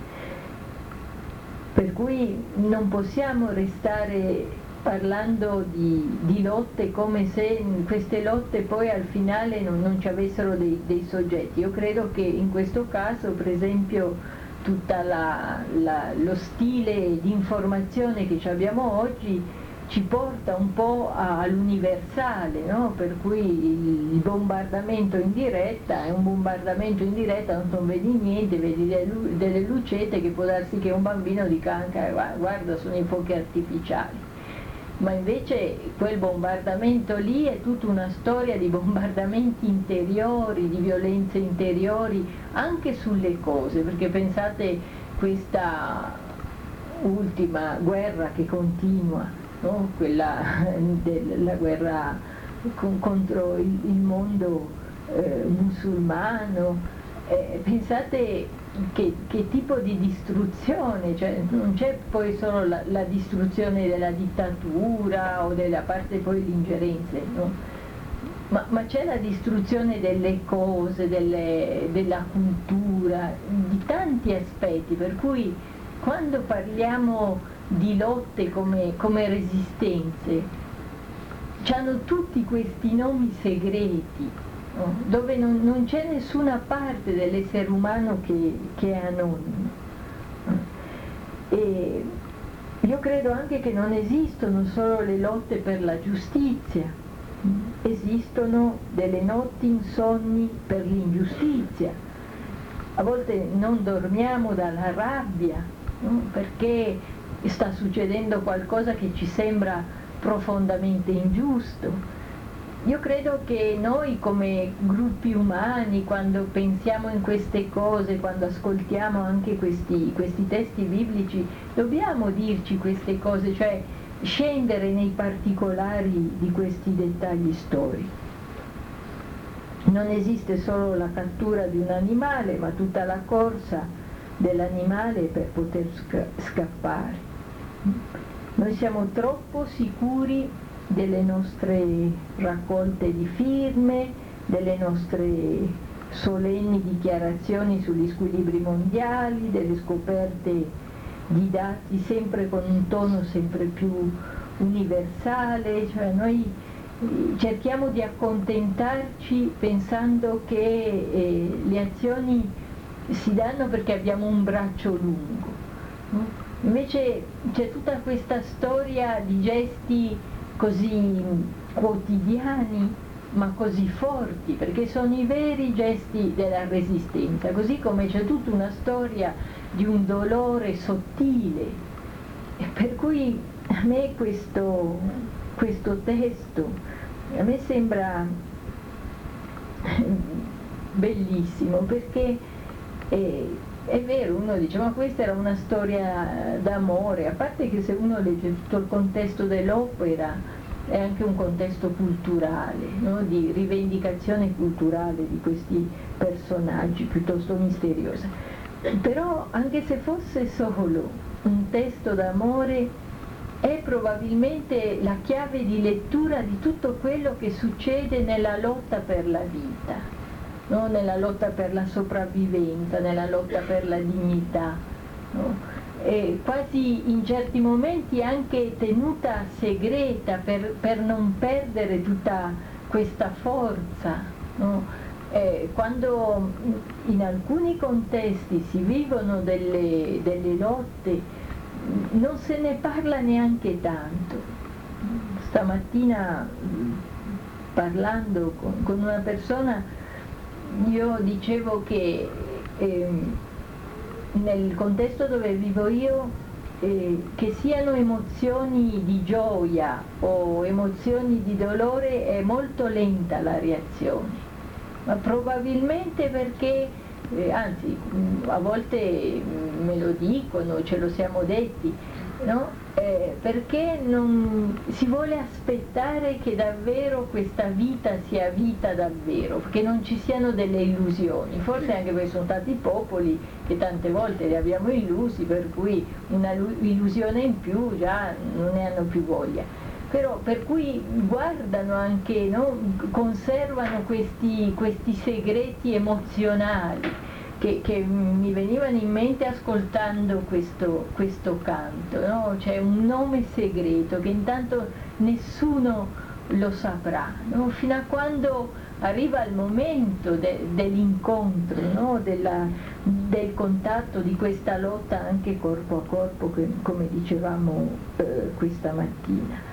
Per cui non possiamo restare parlando di lotte come se queste lotte poi al finale non ci avessero dei soggetti. Io credo che in questo caso, per esempio, tutto lo stile di informazione che abbiamo oggi ci porta un po' all'universale, no? Per cui il bombardamento in diretta è un bombardamento in diretta, non vedi niente, vedi delle lucette che può darsi che un bambino dica anche guarda sono i fuochi artificiali, ma invece quel bombardamento lì è tutta una storia di bombardamenti interiori, di violenze interiori anche sulle cose, perché pensate questa ultima guerra che continua, no? Quella della guerra contro il mondo musulmano, pensate che tipo di distruzione, cioè non c'è poi solo la distruzione della dittatura o della parte poi di ingerenze, no? Ma c'è la distruzione delle cose, della cultura, di tanti aspetti, per cui quando parliamo di lotte come resistenze, hanno tutti questi nomi segreti, no? Dove non c'è nessuna parte dell'essere umano che è anonimo. E io credo anche che non esistono solo le lotte per la giustizia, esistono delle notti insonni per l'ingiustizia. A volte non dormiamo dalla rabbia, no? Perché sta succedendo qualcosa che ci sembra profondamente ingiusto. Io credo che noi come gruppi umani, quando pensiamo in queste cose, quando ascoltiamo anche questi testi biblici, dobbiamo dirci queste cose, cioè scendere nei particolari di questi dettagli storici. Non esiste solo la cattura di un animale, ma tutta la corsa dell'animale per poter scappare. Noi siamo troppo sicuri delle nostre raccolte di firme, delle nostre solenni dichiarazioni sugli squilibri mondiali, delle scoperte di dati sempre con un tono sempre più universale, cioè noi cerchiamo di accontentarci pensando che le azioni si danno perché abbiamo un braccio lungo, no? Invece c'è tutta questa storia di gesti così quotidiani ma così forti, perché sono i veri gesti della resistenza, così come c'è tutta una storia di un dolore sottile, e per cui a me questo testo a me sembra bellissimo, perché è vero, uno dice ma questa era una storia d'amore, a parte che se uno legge tutto il contesto dell'opera è anche un contesto culturale, no? Di rivendicazione culturale di questi personaggi piuttosto misteriosa. Però anche se fosse solo un testo d'amore è probabilmente la chiave di lettura di tutto quello che succede nella lotta per la vita, no? Nella lotta per la sopravvivenza, nella lotta per la dignità, no? E quasi in certi momenti anche tenuta segreta per non perdere tutta questa forza, no? Quando in alcuni contesti si vivono delle lotte non se ne parla neanche tanto. Stamattina parlando con una persona io dicevo che nel contesto dove vivo io che siano emozioni di gioia o emozioni di dolore è molto lenta la reazione, ma probabilmente perché, anzi a volte me lo dicono, ce lo siamo detti, no? Perché non si vuole aspettare che davvero questa vita sia vita davvero, che non ci siano delle illusioni, forse anche perché sono stati popoli che tante volte li abbiamo illusi, per cui una illusione in più già non ne hanno più voglia. Però per cui guardano anche, no? Conservano questi segreti emozionali che mi venivano in mente ascoltando questo canto, no? C'è un nome segreto che intanto nessuno lo saprà, no? Fino a quando arriva il momento dell'incontro, no? Del contatto, di questa lotta anche corpo a corpo, come dicevamo questa mattina.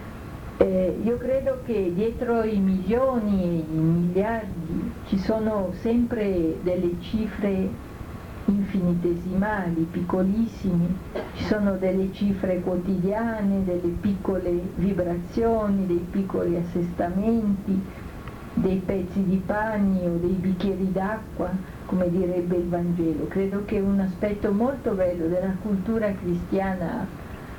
Io credo che dietro i milioni e i miliardi ci sono sempre delle cifre infinitesimali, piccolissime, ci sono delle cifre quotidiane, delle piccole vibrazioni, dei piccoli assestamenti, dei pezzi di pani o dei bicchieri d'acqua, come direbbe il Vangelo. Credo che un aspetto molto bello della cultura cristiana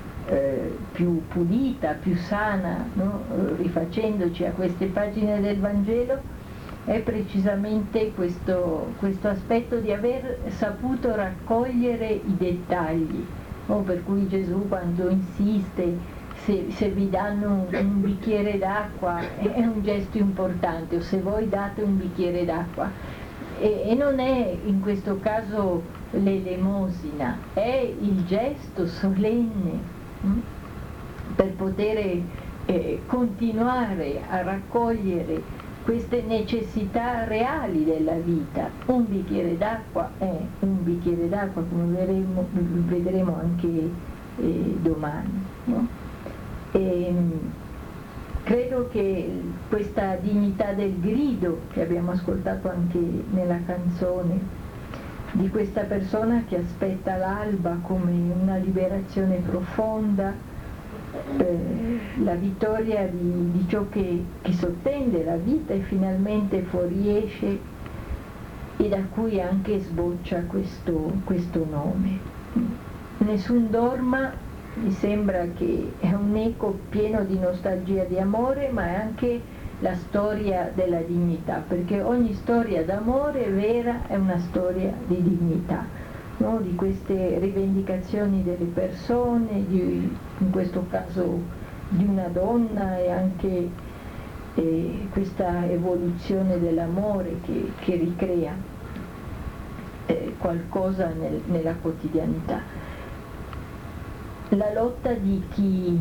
più pulita, più sana, no? Rifacendoci a queste pagine del Vangelo, è precisamente questo aspetto di aver saputo raccogliere i dettagli, no? Per cui Gesù, quando insiste, se vi danno un bicchiere d'acqua è un gesto importante, o se voi date un bicchiere d'acqua, e non è in questo caso l'elemosina, è il gesto solenne per poter continuare a raccogliere queste necessità reali della vita. Un bicchiere d'acqua è un bicchiere d'acqua, come vedremo anche domani, no? Credo che questa dignità del grido, che abbiamo ascoltato anche nella canzone, di questa persona che aspetta l'alba come una liberazione profonda, la vittoria di ciò che sottende la vita e finalmente fuoriesce, e da cui anche sboccia questo nome. Nessun dorma mi sembra che è un eco pieno di nostalgia di amore, ma è anche la storia della dignità, perché ogni storia d'amore vera è una storia di dignità, no? Di queste rivendicazioni delle persone, in questo caso di una donna, e anche questa evoluzione dell'amore che ricrea qualcosa nella quotidianità. La lotta di chi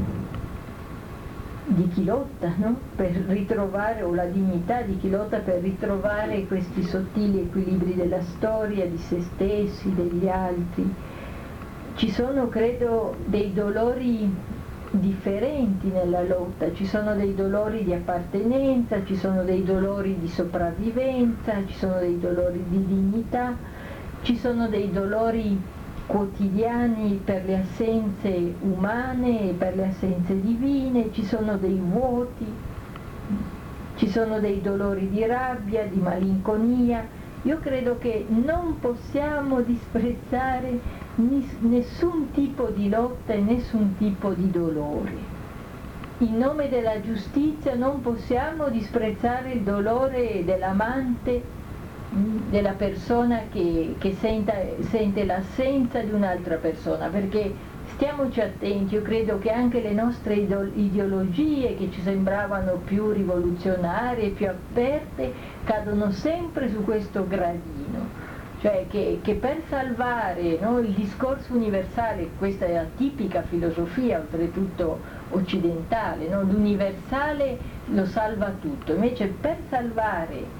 lotta, no? Per ritrovare, o la dignità di chi lotta per ritrovare questi sottili equilibri della storia, di se stessi, degli altri. Ci sono, credo, dei dolori differenti nella lotta, ci sono dei dolori di appartenenza, ci sono dei dolori di sopravvivenza, ci sono dei dolori di dignità, ci sono dei dolori quotidiani per le assenze umane e per le assenze divine, ci sono dei vuoti, ci sono dei dolori di rabbia, di malinconia. Io credo che non possiamo disprezzare nessun tipo di lotta e nessun tipo di dolore. In nome della giustizia non possiamo disprezzare il dolore dell'amante, della persona che sente l'assenza di un'altra persona, perché stiamoci attenti, io credo che anche le nostre ideologie, che ci sembravano più rivoluzionarie, più aperte, cadono sempre su questo gradino, cioè che per salvare, no, il discorso universale, questa è la tipica filosofia oltretutto occidentale, no? L'universale lo salva tutto, invece per salvare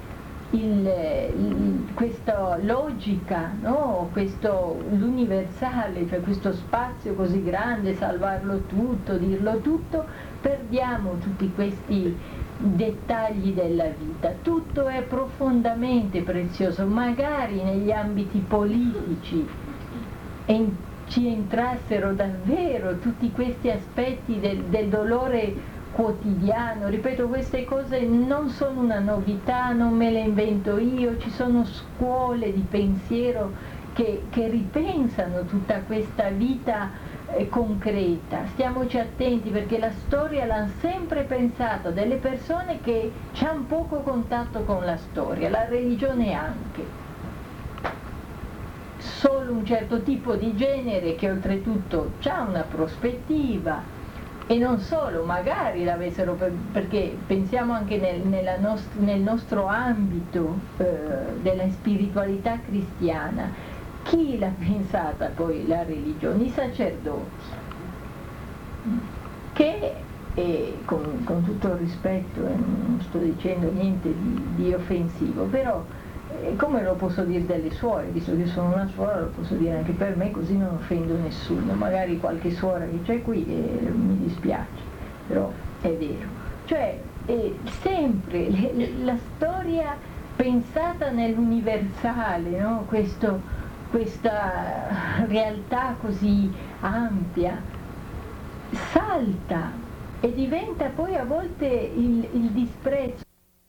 questa logica, no? L'universale, cioè questo spazio così grande, salvarlo tutto, dirlo tutto, perdiamo tutti questi dettagli della vita. Tutto è profondamente prezioso, magari negli ambiti politici ci entrassero davvero tutti questi aspetti del dolore quotidiano. Ripeto, queste cose non sono una novità, non me le invento io, ci sono scuole di pensiero che ripensano tutta questa vita concreta. Stiamoci attenti, perché la storia l'hanno sempre pensata delle persone che hanno poco contatto con la storia, la religione anche. Solo un certo tipo di genere che oltretutto ha una prospettiva, e non solo, magari l'avessero, perché pensiamo anche nel nostro ambito della spiritualità cristiana. Chi l'ha pensata poi la religione? I sacerdoti, che con tutto il rispetto, non sto dicendo niente di offensivo, però come lo posso dire delle suore, visto che sono una suora, lo posso dire anche per me, così non offendo nessuno, magari qualche suora che c'è qui mi dispiace, però è vero. Cioè, sempre la storia pensata nell'universale, no? Questa realtà così ampia salta e diventa poi a volte il disprezzo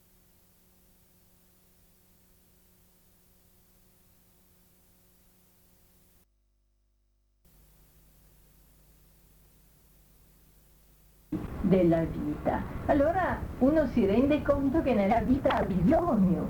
della vita. Allora uno si rende conto che nella vita ha bisogno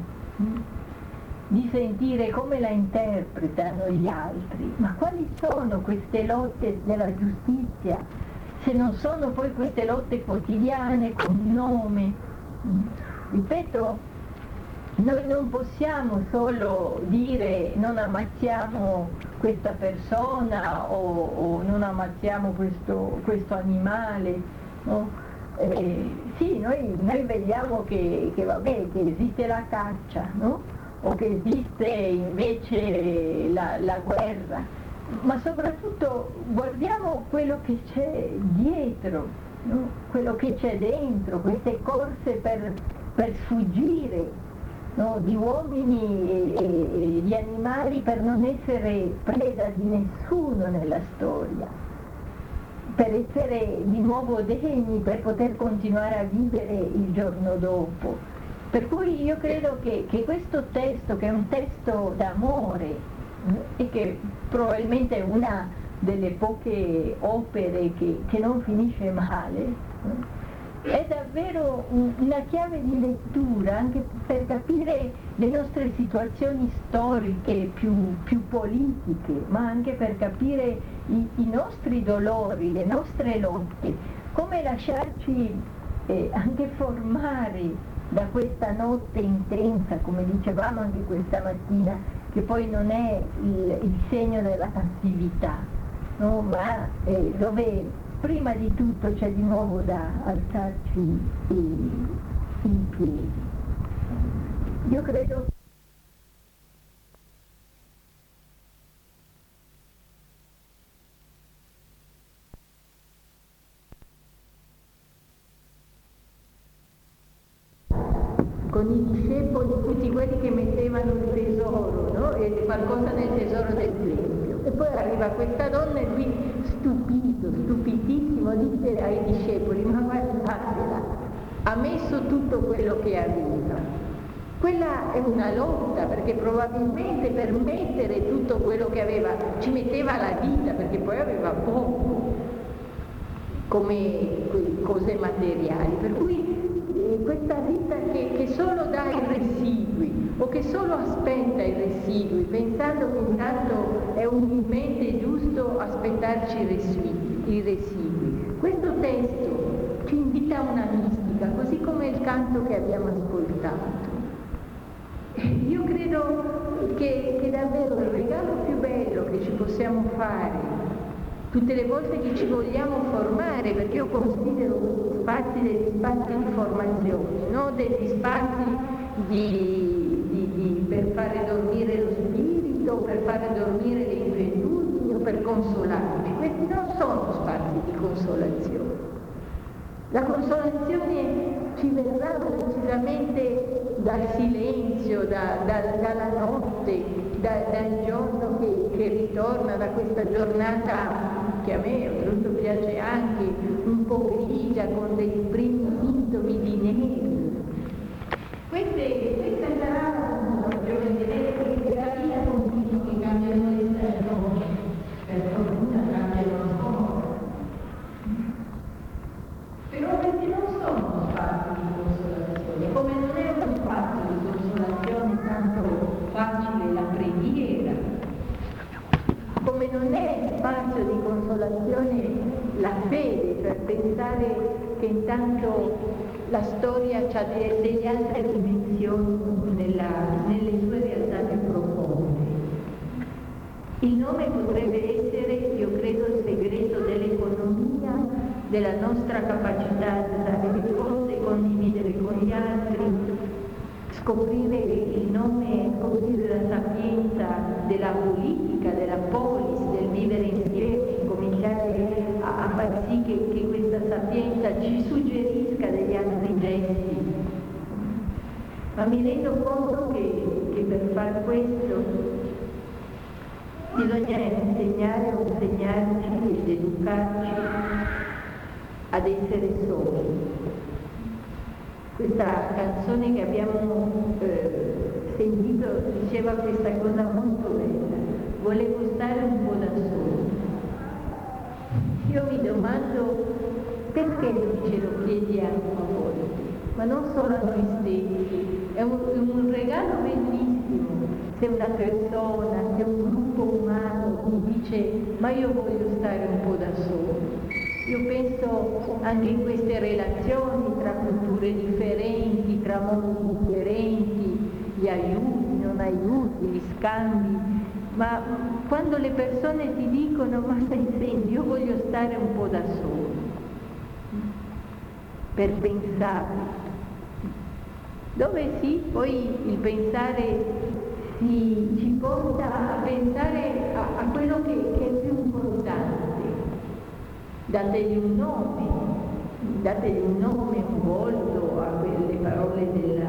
di sentire come la interpretano gli altri, ma quali sono queste lotte della giustizia se non sono poi queste lotte quotidiane con nome? Ripeto, noi non possiamo solo dire non ammazziamo questa persona o non ammazziamo questo animale, no? Sì, noi vediamo che vabbè, che esiste la caccia, no? O che esiste invece la guerra, ma soprattutto guardiamo quello che c'è dietro, no? Quello che c'è dentro, queste corse per sfuggire, no? Di uomini e di animali, per non essere preda di nessuno nella storia, per essere di nuovo degni, per poter continuare a vivere il giorno dopo. Per cui io credo che questo testo, che è un testo d'amore e che probabilmente è una delle poche opere che non finisce male, è davvero una chiave di lettura anche per capire le nostre situazioni storiche più politiche, ma anche per capire i nostri dolori, le nostre lotte, come lasciarci anche formare da questa notte intensa, come dicevamo anche questa mattina, che poi non è il segno della passività, no? Ma dove prima di tutto c'è di nuovo da alzarci in piedi. Io credo con i discepoli, tutti quelli che mettevano il tesoro, no? E qualcosa nel tesoro del Tempio. E poi arriva questa donna e lui, stupidissimo, dice ai discepoli: ma guardatela, ha messo tutto quello che aveva. Quella è una lotta, perché probabilmente per mettere tutto quello che aveva ci metteva la vita, perché poi aveva poco come cose materiali, per cui questa vita che solo dà i residui o che solo aspetta i residui, pensando che intanto è umilmente giusto aspettarci i residui. Questo testo ci invita a una mistica, così come il canto che abbiamo ascoltato. Io credo che davvero il regalo più bello che ci possiamo fare tutte le volte che ci vogliamo formare, perché io considero questi spazi degli spazi di formazione, no? Degli spazi per fare dormire lo spirito, per fare dormire le inquietudini o per consolarci. Questi non sono spazi di consolazione. La consolazione ci verrà precisamente dal silenzio, dalla notte, dal giorno che ritorna, da questa giornata che a me oltretutto piace anche un po' grigia, con dei primi sintomi di neve. Questa sarà un'occasione di neve che la vita continua, che cambiano le stagioni, per fortuna cambiano ancora. Però questi non sono spazi di consolazione, come non è uno spazio di consolazione tanto facile la preghiera, come non è spazio di consolazione la fede, per pensare che intanto la storia ha delle altre dimensioni nelle sue realtà più profonde. Il nome potrebbe essere, io credo, il segreto dell'economia, della nostra capacità di dare le cose, condividere con gli altri, scoprire il nome, scoprire la sapienza della politica, della polis, del vivere insieme, cominciare a far sì che questa sapienza ci suggerisca degli altri gesti. Ma mi rendo conto che per far questo bisogna insegnare o insegnarci ed educarci ad essere soli. Questa canzone che abbiamo sentito diceva questa cosa molto bella: volevo stare un po' da solo. Io mi domando perché non ce lo chiediamo a volte, ma non solo a noi stessi. È un regalo bellissimo se una persona, se un gruppo umano mi dice ma io voglio stare un po' da solo. Io penso anche in queste relazioni tra culture differenti, tra mondi differenti, gli aiuti, non aiuti, gli scambi, ma quando le persone ti dicono ma senti, io voglio stare un po' da solo, per pensare, dove sì, poi il pensare ci porta a pensare a quello che è più importante. Dategli un nome, un volto a quelle parole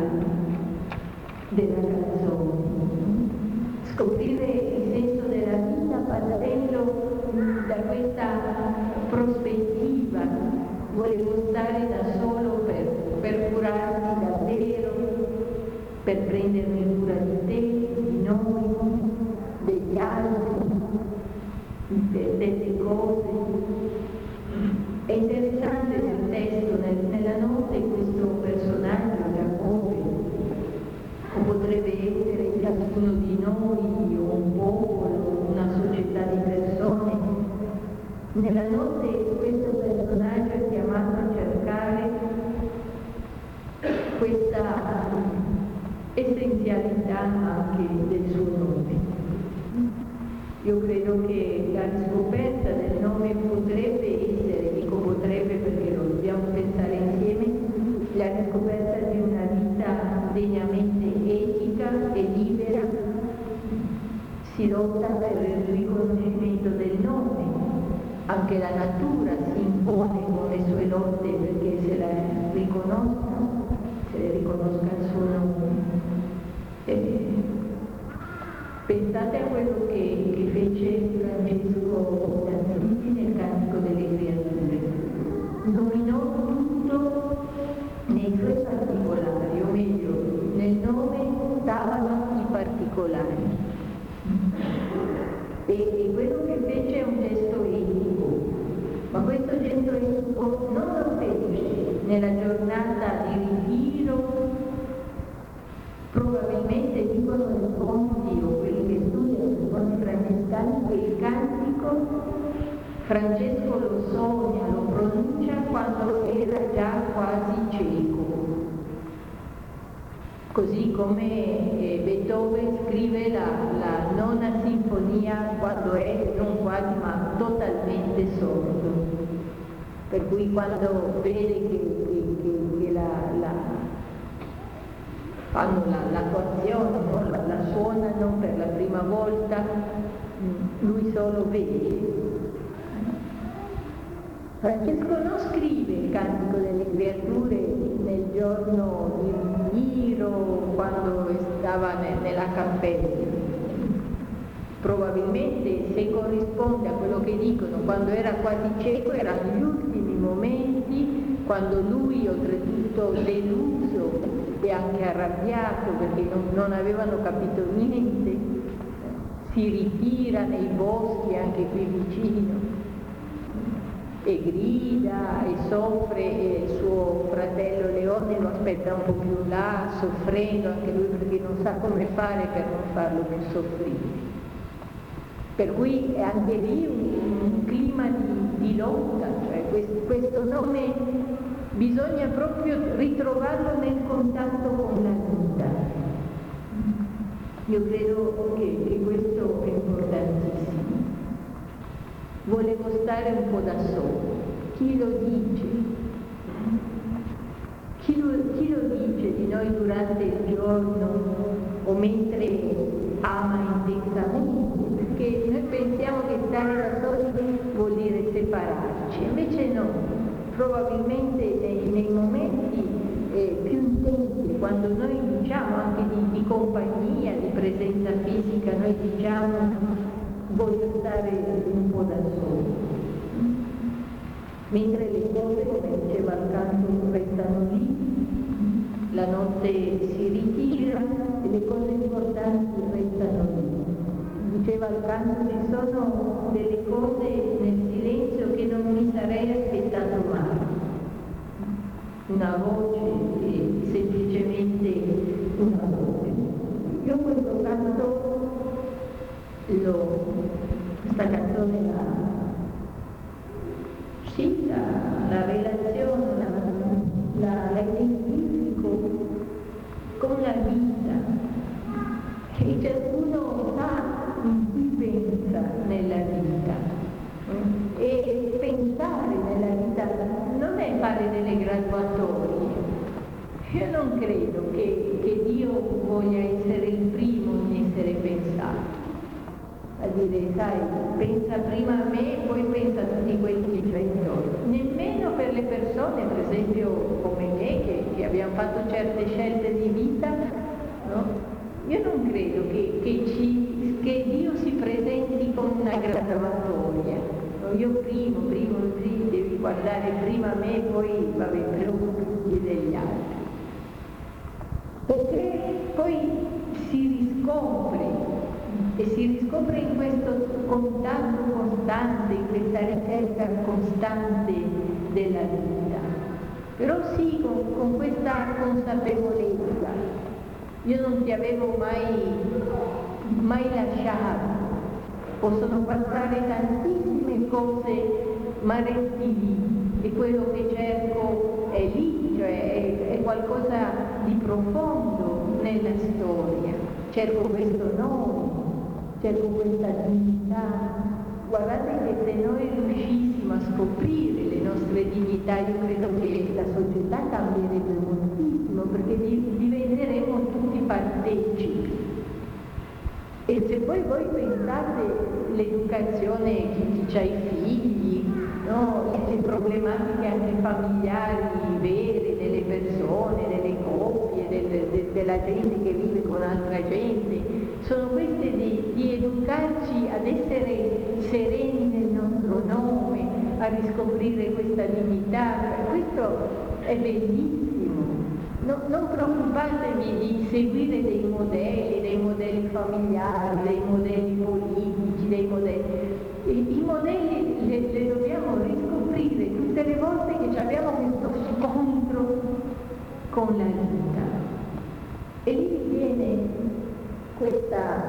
della canzone. Scoprire il senso della vita partendo da questa prospettiva. Volevo stare da solo per curarmi davvero, per prendermi cura di te, di noi, degli altri, delle cose. È interessante nel testo, nella notte, questo personaggio, Giacobbe, o potrebbe essere ciascuno di noi, o un popolo, una società di persone. Nella notte questo personaggio è chiamato a cercare questa essenzialità anche del suo nome. Io credo che la riscoperta del nome potrebbe essere, dico potrebbe perché lo dobbiamo pensare insieme, la riscoperta di una vita degnamente etica e libera. Si lotta per il riconoscimento del nome, anche la natura si impone con le sue lotte perché se la riconosca, se le riconosca il suo nome. Pensate a quello che fece Francesco d'Assisi nel Cantico delle Creature. Nominò tutto nei suoi particolari, o meglio, nel nome stavano i particolari. E quello che fece è un gesto etico, ma questo gesto etico non lo fece nella giornata di ritiro. Probabilmente dicono i fonti o quelli che studiano i fonti francescani che il cantico Francesco lo sogna, lo pronuncia quando era già quasi cieco. Così come Beethoven scrive la nona sinfonia quando è non quasi ma totalmente sordo. Per cui quando vede che fanno l'attuazione, no? la suonano per la prima volta, lui solo vede. Francesco non scrive il Cantico delle Creature nel giorno di ritiro dirlo quando stava nella cappella. Probabilmente, se corrisponde a quello che dicono, quando era quasi cieco erano gli ultimi momenti, quando lui, oltretutto deluso e anche arrabbiato perché non avevano capito niente, si ritira nei boschi anche qui vicino e grida e soffre, e il suo fratello Leone lo aspetta un po' più là, soffrendo anche lui perché non sa come fare per non farlo più soffrire. Per cui è anche lì un clima di lotta, cioè questo nome bisogna proprio ritrovarlo nel contatto con la vita. Io credo che questo è importantissimo. Volevo stare un po' da solo. Chi lo dice? Chi lo dice di noi durante il giorno o mentre ama intensamente? Perché noi pensiamo che stare da soli vuol dire separarci, invece no. Probabilmente nei momenti più intensi, quando noi diciamo anche di compagnia, di presenza fisica, noi diciamo voglio stare un po' da solo, mentre le cose, come diceva il canto, restano lì, la notte si ritira e le cose importanti restano lì. Diceva il canto, ci sono delle cose nel silenzio che non mi sarei aspettato mai, una voce e semplicemente una voce. Io questo canto questa canzone la relazione, la identifico con la vita, e ciascuno sa in cui pensa nella vita, e pensare nella vita non è fare delle graduatorie. Io non credo che Dio voglia essere il primo in essere pensato, a dire, sai, pensa prima a me, poi pensa a tutti quelli che c'è intorno. Nemmeno per le persone, per esempio come me, che abbiamo fatto certe scelte di vita, no? Io non credo che Dio si presenti con una graduatoria. No? Io primo, devi guardare prima a me, poi vabbè, preoccupi degli altri. Perché poi si riscopre in questo contatto costante, in questa ricerca costante della vita. Però sì, con questa consapevolezza, io non ti avevo mai lasciato, possono passare tantissime cose, ma resti lì, e quello che cerco è lì, cioè è qualcosa di profondo nella storia. Cerco questo nome, cerco questa dignità. Guardate che se noi riuscissimo a scoprire le nostre dignità, io credo che la società cambierebbe moltissimo, perché diventeremo tutti partecipi. E se poi voi pensate l'educazione, chi ha i figli, no? Le problematiche anche familiari vere delle persone, delle coppie, della gente che vive con altra gente, sono queste di educarci ad essere sereni nel nostro nome, a riscoprire questa dignità. Questo è bellissimo. Non preoccupatevi di seguire dei modelli familiari, dei modelli politici, I modelli li dobbiamo riscoprire tutte le volte che abbiamo questo scontro con la vita. E lì viene questa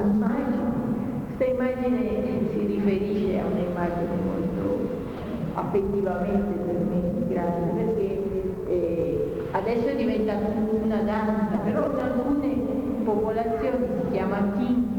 immagine si riferisce a un'immagine molto affettivamente per me grande, perché adesso è diventata una danza, però in alcune popolazioni si chiama Kinku,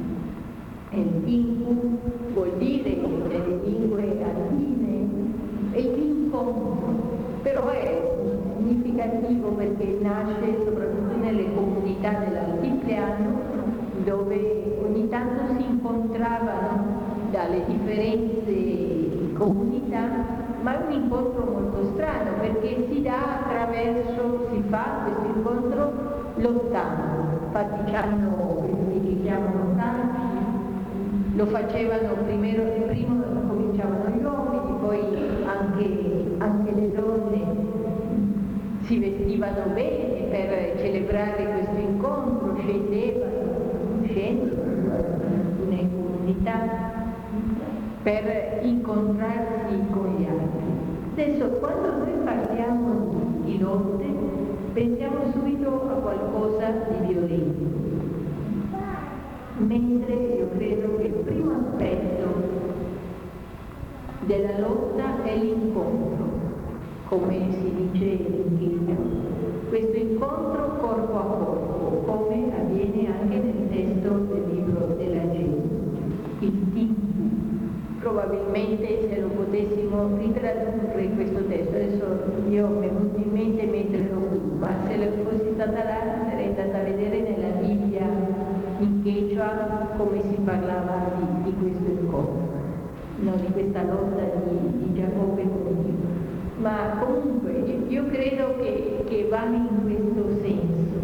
e il Kinku vuol dire nelle lingue andine è l'incontro, però è significativo perché nasce soprattutto nelle comunità dell'altipiano, dove ogni tanto si incontravano dalle differenze di comunità, ma è un incontro molto strano perché si fa questo incontro lottando. Infatti c'hanno quelli che chiamano tanti, lo facevano prima cominciavano gli uomini, poi anche le donne si vestivano bene per celebrare questo incontro, scendono in comunità per incontrarsi con gli altri. Adesso quando noi parliamo di lotte pensiamo subito a qualcosa di violento, mentre io credo che il primo aspetto della lotta è l'incontro, come si dice in Chiesa, questo incontro corpo a corpo, come avviene anche nel testo del libro della Genesi, il tipo. Probabilmente se lo potessimo ritradurre questo testo, adesso io mi è venuto in mente metterlo qui, ma se fossi stata là sarei andata a vedere nella Bibbia in Quechua come si parlava di questo incontro, no, di questa lotta di Giacobbe con Dio. Ma comunque io credo che va in questo senso,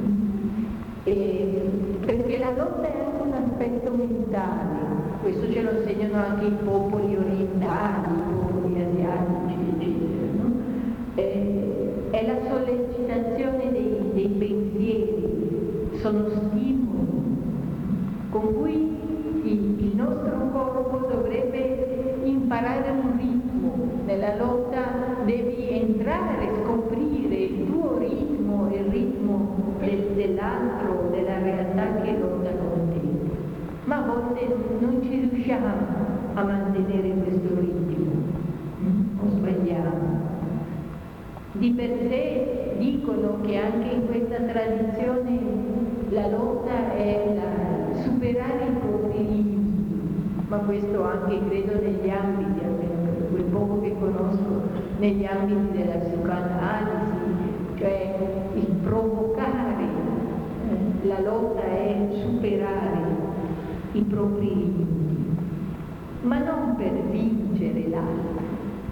perché la lotta è anche un aspetto mentale. Questo ce lo insegnano anche i popoli orientali, i popoli asiatici, eccetera. No? È la sollecitazione dei pensieri, sono stimoli con cui il nostro corpo dovrebbe imparare un ritmo. Nella lotta devi entrare, scoprire il tuo ritmo, il ritmo dell'altro, della realtà che lotta con te. Ma a volte non ci riusciamo a mantenere questo ritmo, o sbagliamo. Di per sé dicono che anche in questa tradizione la lotta è superare i propri limiti, ma questo anche credo negli ambiti, almeno per quel poco che conosco, negli ambiti della psicoanalisi, cioè il provocare, la lotta è superare i propri limiti, ma non per vincere l'altro,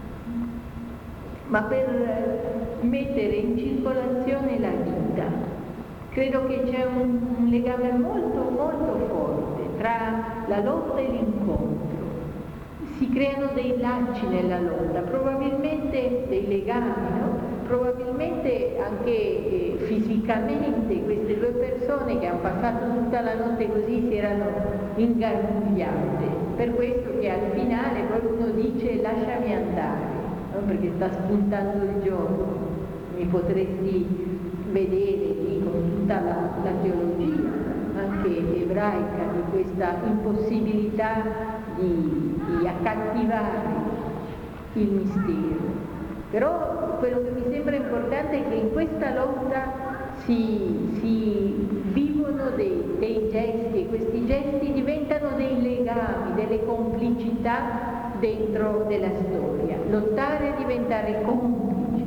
ma per mettere in circolazione la vita. Credo che c'è un legame molto molto forte tra la lotta e l'incontro. Si creano dei lacci nella lotta, probabilmente dei legami, no? Probabilmente anche fisicamente queste due persone che hanno passato tutta la notte così si erano ingarbugliate, per questo che al finale qualcuno dice lasciami andare, no? Perché sta spuntando il giorno, mi potresti vedere lì con tutta la teologia anche ebraica di questa impossibilità di accattivare il mistero. Però quello che mi sembra importante è che in questa lotta si vivono dei gesti, e questi gesti diventano dei legami, delle complicità dentro della storia. Lottare è diventare complici.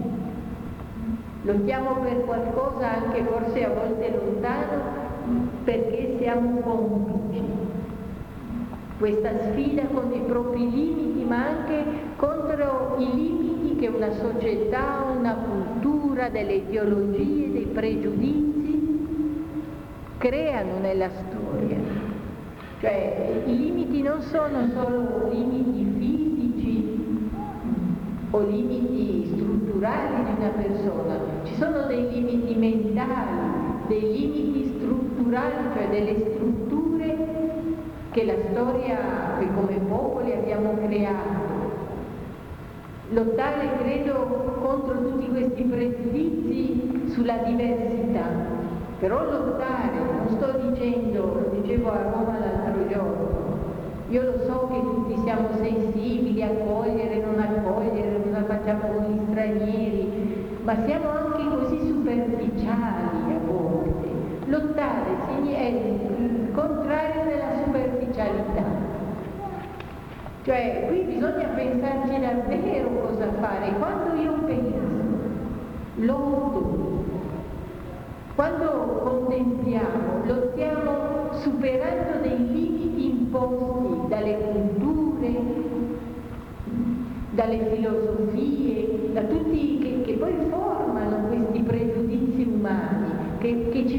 Lottiamo per qualcosa anche forse a volte lontano perché siamo complici. Questa sfida con i propri limiti, ma anche contro i limiti che una società, una cultura, delle ideologie, dei pregiudizi creano nella storia. Cioè i limiti non sono solo limiti fisici o limiti strutturali di una persona, ci sono dei limiti mentali, dei limiti strutturali, cioè delle strutture che la storia, che come popoli abbiamo creato. Lottare, credo, contro tutti questi pregiudizi sulla diversità. Però lottare, non sto dicendo, lo dicevo a Roma l'altro giorno, io lo so che tutti siamo sensibili a accogliere, non accogliere, cosa facciamo con gli stranieri, ma siamo anche così superficiali a volte. Lottare è il contrario della superficialità. Cioè, qui bisogna pensarci davvero cosa fare. Quando io penso, lotto, quando contempliamo, lottiamo superando dei limiti imposti dalle culture, dalle filosofie, da tutti che poi formano questi pregiudizi umani, che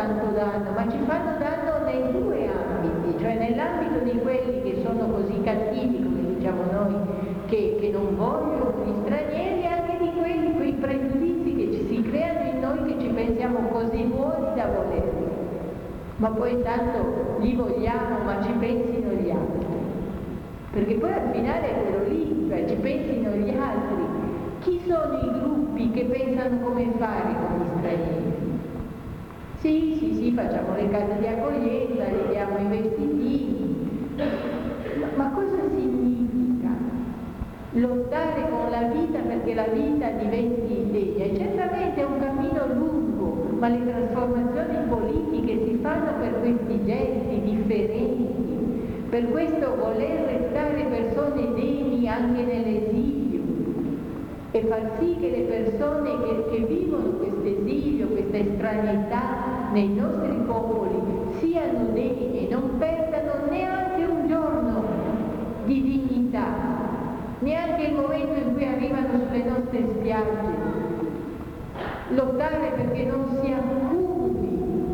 tanto danno, ma ci fanno danno nei due ambiti, cioè nell'ambito di quelli che sono così cattivi, come diciamo noi, che non vogliono gli stranieri, e anche di quelli, quei pregiudizi che si creano in noi, che ci pensiamo così buoni da volerli. Ma poi intanto li vogliamo, ma ci pensino gli altri. Perché poi al finale è quello lì, cioè ci pensino gli altri. Chi sono i gruppi che pensano come fare con gli stranieri? Sì, facciamo le case di accoglienza, le diamo i vestitini. Ma cosa significa lottare con la vita perché la vita diventi degna? E certamente è un cammino lungo, ma le trasformazioni politiche si fanno per questi gesti differenti. Per questo voler restare persone degni anche nell'esilio e far sì che le persone che vivono questo esilio, questa estraneità nei nostri popoli siano degne, non perdano neanche un giorno di dignità, neanche il momento in cui arrivano sulle nostre spiagge. Lottare perché non si accumuli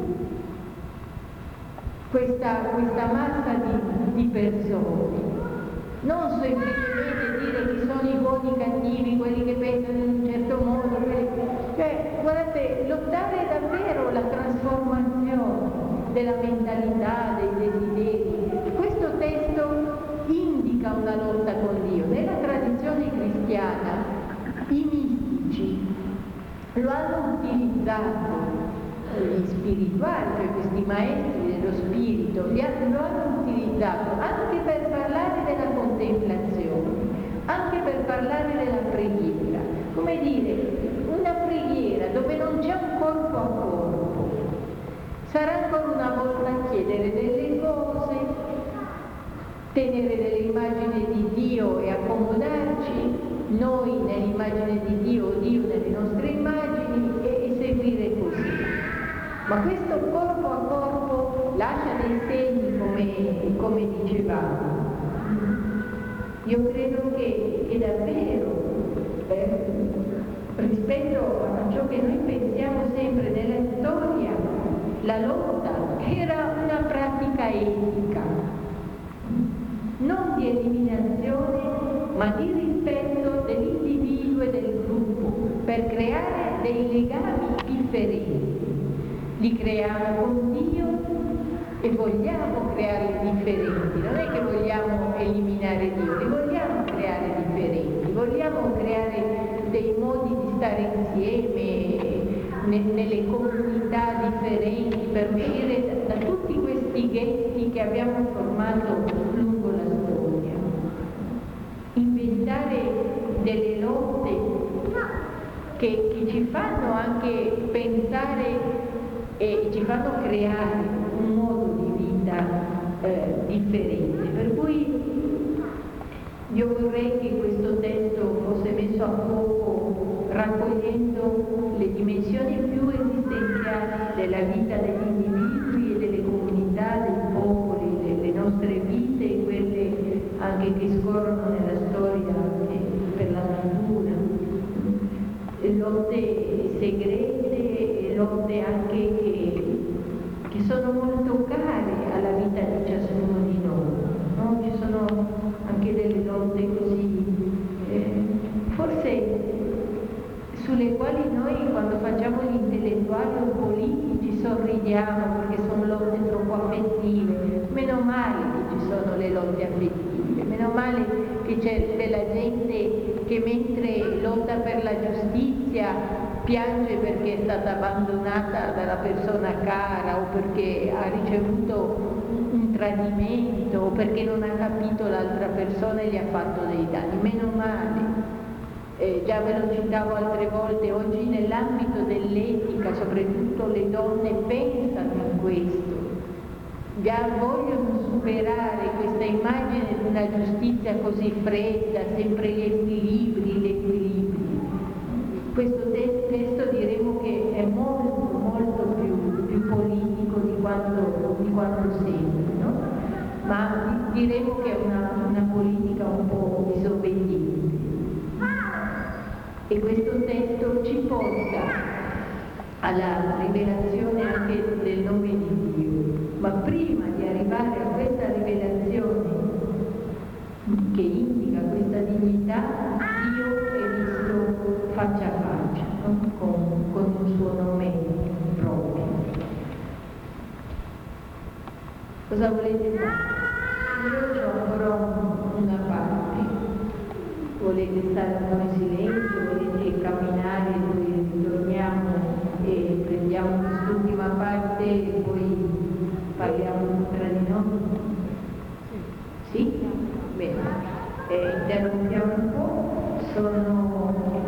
questa massa di persone, non semplicemente dire chi sono i buoni e i cattivi, quelli che pensano in un certo modo, cioè guardate, lottare davvero la trasformazione della mentalità, dei desideri. Questo testo indica una lotta con Dio. Nella tradizione cristiana i mistici lo hanno utilizzato, gli spirituali, cioè questi maestri dello spirito, lo hanno utilizzato anche per parlare della contemplazione, anche per parlare della preghiera. Come dire, una preghiera dove non c'è un corpo a corpo sarà ancora una volta chiedere delle cose, tenere delle immagini di Dio e accomodarci, noi nell'immagine di Dio, Dio nelle nostre immagini, e seguire così. Ma questo corpo a corpo lascia dei segni, come dicevamo. Io credo che davvero, rispetto a ciò che noi pensiamo sempre nella storia, la lotta era una pratica etica, non di eliminazione, ma di rispetto dell'individuo e del gruppo, per creare dei legami differenti. Li creiamo con Dio e vogliamo creare differenti, non è che vogliamo eliminare Dio, li vogliamo creare differenti, vogliamo creare dei modi di stare insieme nelle comunità differenti per uscire da tutti questi ghetti che abbiamo formato lungo la storia. Inventare delle lotte che ci fanno anche pensare e ci fanno creare un modo di vita differente. Per cui io vorrei che questo testo fosse messo a fuoco raccogliendo le dimensioni più esistenziali della vita degli individui e delle comunità, dei popoli, delle nostre vite e quelle anche che scorrono nella storia per la natura. Lotte segrete, lotte anche che sono molto care alla vita di ciascuno di noi, no? Ci sono anche delle lotte così, forse sulle quali noi quando facciamo gli intellettuali o politici sorridiamo perché sono lotte troppo affettive. Meno male che ci sono le lotte affettive, meno male che c'è della gente che mentre lotta per la giustizia piange perché è stata abbandonata dalla persona cara o perché ha ricevuto un tradimento o perché non ha capito l'altra persona e gli ha fatto dei danni. Meno male. Già ve lo citavo altre volte, oggi nell'ambito dell'etica soprattutto le donne pensano in questo, già vogliono superare questa immagine di una giustizia così fredda, sempre gli equilibri. Questo testo diremo che è molto più politico di quanto sembra, no? Ma diremo che è una politica un po' disobbediente. E questo testo ci porta alla rivelazione anche del nome di Dio, ma prima di arrivare a questa rivelazione che indica questa dignità, Dio è visto faccia a faccia, no? con un suo nome proprio. Cosa volete fare? Io ho ancora una parte. Volete stare un po' in silenzio, volete camminare, poi ritorniamo e prendiamo quest'ultima parte e poi parliamo tra di noi? Sì? Bene. Interrompiamo un po'. Sono...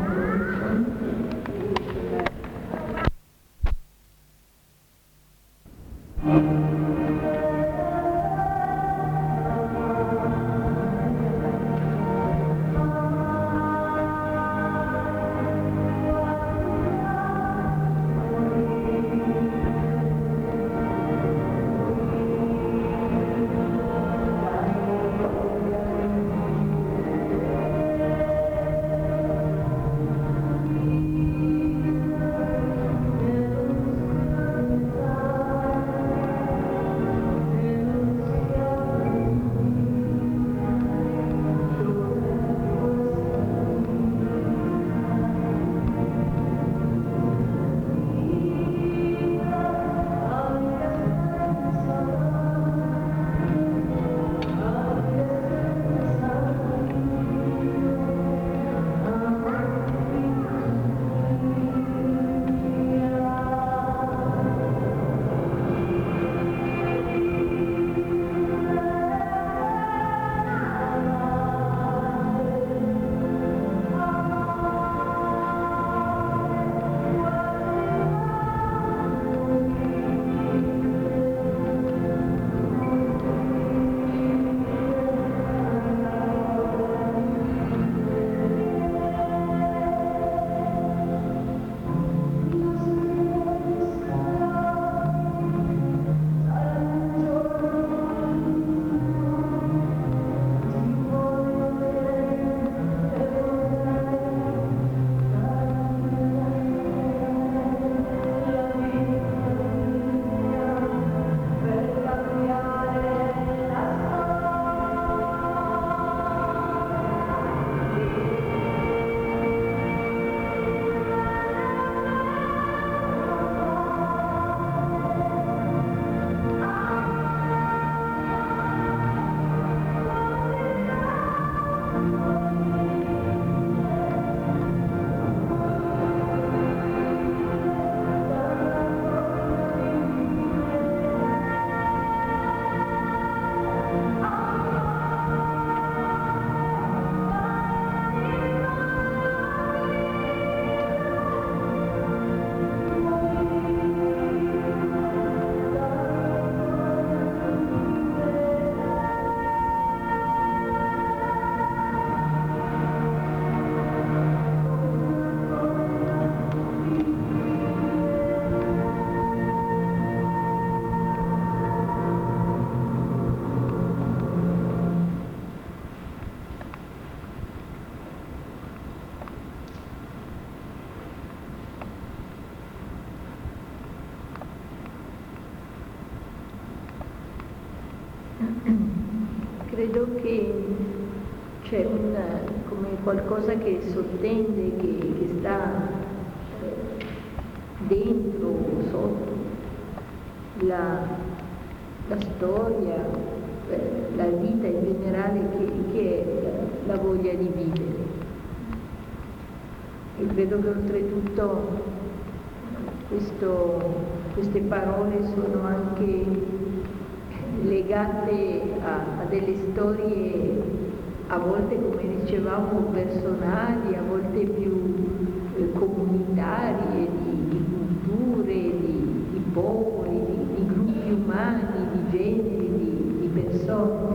Credo che c'è come qualcosa che sottende, che sta dentro o sotto la storia, la vita in generale, che è la voglia di vivere. E credo che oltretutto queste parole sono anche legate a delle storie a volte, come dicevamo, personali, a volte più comunitarie, di culture, di popoli, di gruppi umani, di generi, di persone.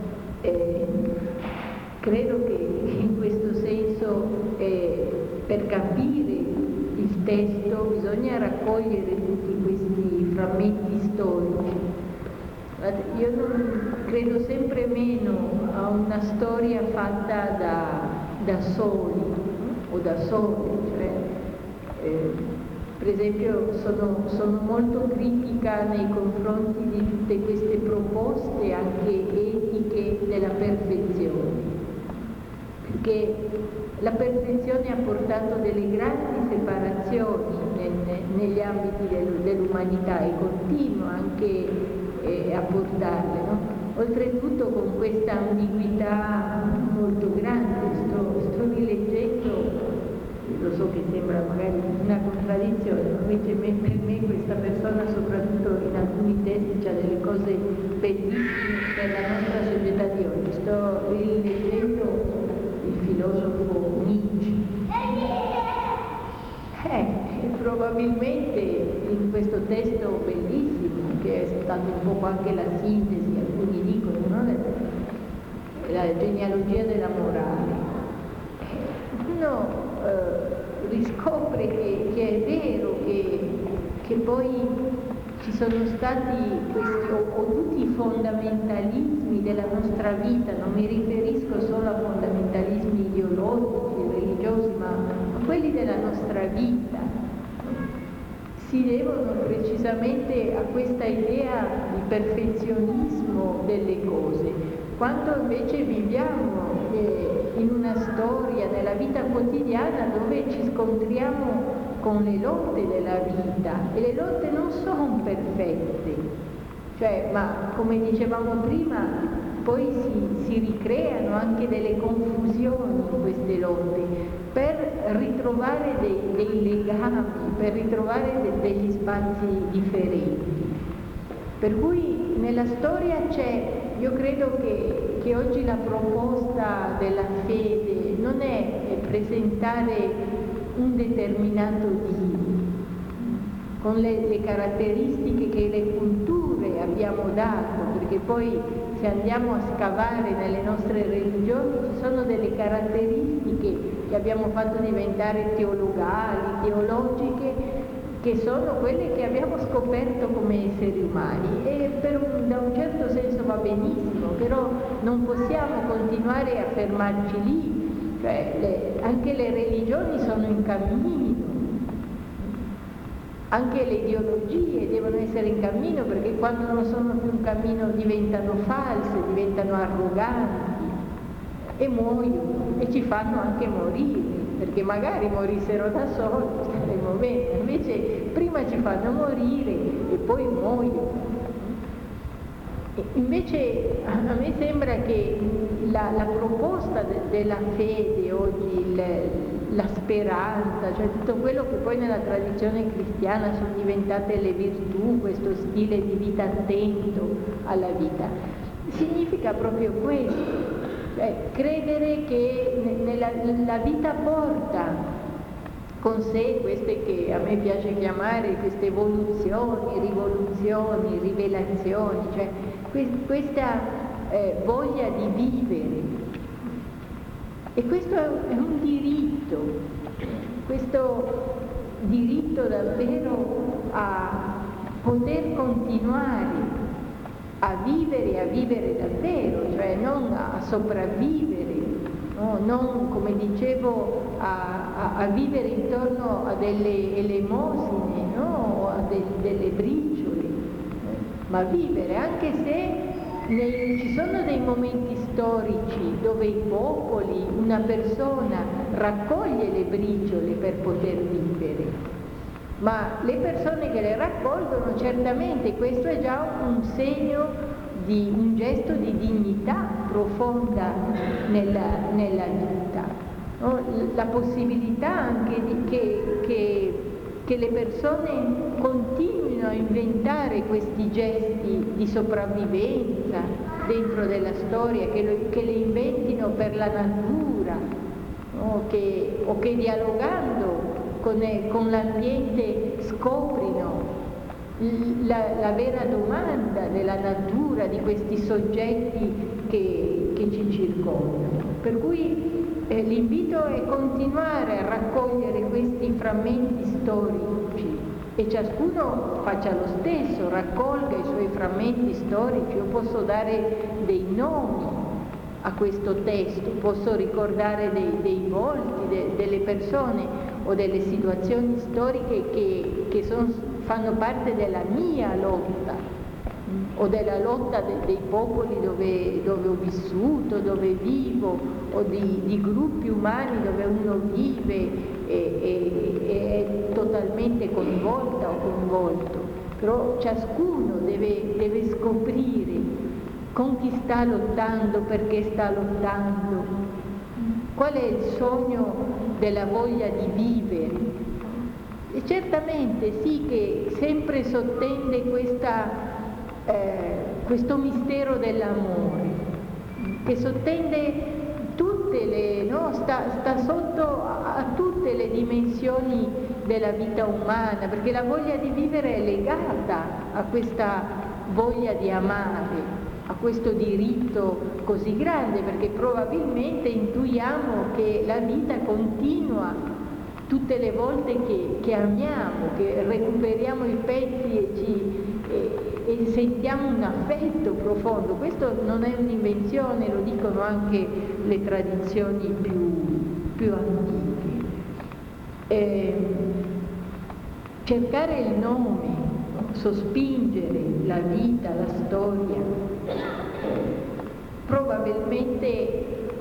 Credo che in questo senso per capire il testo bisogna raccogliere tutti questi frammenti storici. Io non credo sempre meno a una storia fatta da soli o da sole, cioè Per esempio sono molto critica nei confronti di tutte queste proposte anche etiche della perfezione, perché la perfezione ha portato delle grandi separazioni negli ambiti dell'umanità e continua anche a portarle, no? Oltretutto con questa ambiguità molto grande, sto rileggendo, lo so che sembra magari una contraddizione, ma invece per me questa persona, soprattutto in alcuni testi, ha delle cose bellissime per la nostra società di oggi. Sto rileggendo il filosofo Nietzsche. Probabilmente in questo testo bellissimo, che è stato un po' anche la sintesi, alcuni dicono, no? La genealogia della morale, uno riscopre che è vero che poi ci sono stati questi o tutti i fondamentalismi della nostra vita, non mi riferisco solo a fondamentalismi ideologici, religiosi, ma a quelli della nostra vita. Si devono precisamente a questa idea di perfezionismo delle cose, quando invece viviamo in una storia, nella vita quotidiana, dove ci scontriamo con le lotte della vita, e le lotte non sono perfette, ma come dicevamo prima, poi si ricreano anche delle confusioni in queste lotte per ritrovare dei legami, per ritrovare degli spazi differenti. Per cui nella storia io credo che oggi la proposta della fede non è presentare un determinato Dio, con le caratteristiche che le culture abbiamo dato, perché poi se andiamo a scavare nelle nostre religioni ci sono delle caratteristiche che abbiamo fatto diventare teologali, teologiche, che sono quelle che abbiamo scoperto come esseri umani, e da un certo senso va benissimo, però non possiamo continuare a fermarci lì, anche le religioni sono in cammino, anche le ideologie devono essere in cammino, perché quando non sono più in cammino diventano false, diventano arroganti e muoiono, e ci fanno anche morire, perché magari morissero da soli staremmo bene, invece prima ci fanno morire e poi muoiono. E invece a me sembra che la proposta della fede oggi, la speranza, tutto quello che poi nella tradizione cristiana sono diventate le virtù, questo stile di vita attento alla vita, significa proprio questo. Credere che la vita porta con sé queste che a me piace chiamare queste evoluzioni, rivoluzioni, rivelazioni, questa voglia di vivere. E questo è un diritto, questo diritto davvero a poter continuare a vivere davvero, non a sopravvivere, no? Non, come dicevo, a vivere intorno a delle elemosine, no? O a delle briciole, ma vivere, anche se ci sono dei momenti storici dove i popoli, una persona raccoglie le briciole per poter vivere. Ma le persone che le raccolgono, certamente questo è già un segno di un gesto di dignità profonda nella vita, no? La possibilità anche che le persone continuino a inventare questi gesti di sopravvivenza dentro della storia, che le inventino per la natura, no? o che dialogando con l'ambiente scoprino la vera domanda della natura di questi soggetti che ci circondano. Per cui l'invito è continuare a raccogliere questi frammenti storici, e ciascuno faccia lo stesso, raccolga i suoi frammenti storici. Io posso dare dei nomi a questo testo, posso ricordare dei volti delle persone, o delle situazioni storiche che fanno parte della mia lotta, o della lotta dei popoli dove ho vissuto, dove vivo, o di gruppi umani dove uno vive e è totalmente coinvolta o coinvolto. Però ciascuno deve scoprire con chi sta lottando, perché sta lottando, qual è il sogno della voglia di vivere. E certamente sì che sempre sottende questo mistero dell'amore, che sottende tutte le, no? sta sotto a tutte le dimensioni della vita umana, perché la voglia di vivere è legata a questa voglia di amare, a questo diritto così grande, perché probabilmente intuiamo che la vita continua tutte le volte che amiamo, che recuperiamo i pezzi e sentiamo un affetto profondo. Questo non è un'invenzione, lo dicono anche le tradizioni più antiche. Cercare il nome, sospingere la vita, la storia, probabilmente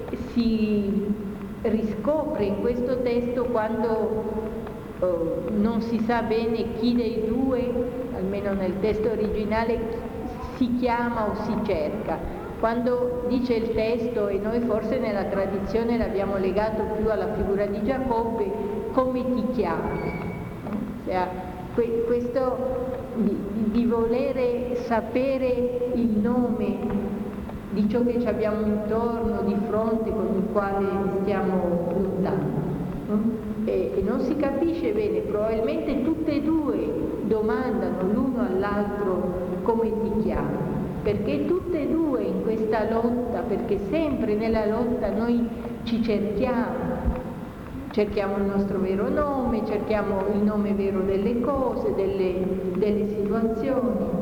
si riscopre in questo testo quando non si sa bene chi dei due, almeno nel testo originale, si chiama o si cerca. Quando dice il testo, e noi forse nella tradizione l'abbiamo legato più alla figura di Giacobbe, come ti chiami? Cioè, questo di volere sapere il nome di ciò che ci abbiamo intorno, di fronte, con il quale stiamo lottando. E non si capisce bene, probabilmente tutte e due domandano l'uno all'altro come ti chiami, perché tutte e due in questa lotta, perché sempre nella lotta noi ci cerchiamo il nostro vero nome, cerchiamo il nome vero delle cose, delle situazioni.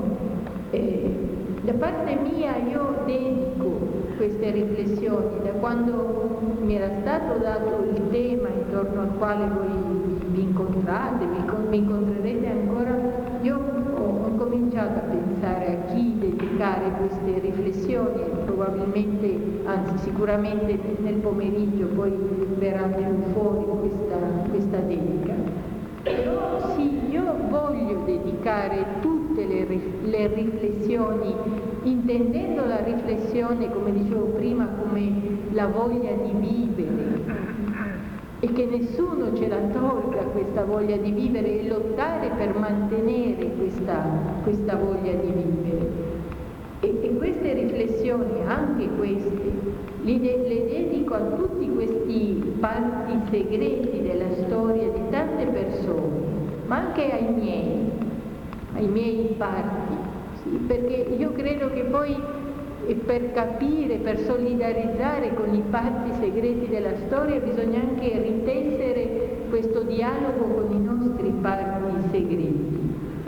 Da parte mia io dedico queste riflessioni, da quando mi era stato dato il tema intorno al quale voi vi incontrate, vi incontrerete ancora, io ho cominciato a pensare a chi dedicare queste riflessioni, probabilmente, anzi sicuramente nel pomeriggio poi verrà più fuori questa dedica. Però sì, io voglio dedicare tutte le riflessioni, intendendo la riflessione, come dicevo prima, come la voglia di vivere, e che nessuno ce la tolga questa voglia di vivere, e lottare per mantenere questa voglia di vivere. E queste riflessioni, anche queste, le dedico a tutti questi parti segreti della storia di tante persone, ma anche ai miei parti, sì, perché io credo che poi per capire, per solidarizzare con i parti segreti della storia bisogna anche ritessere questo dialogo con i nostri parti segreti.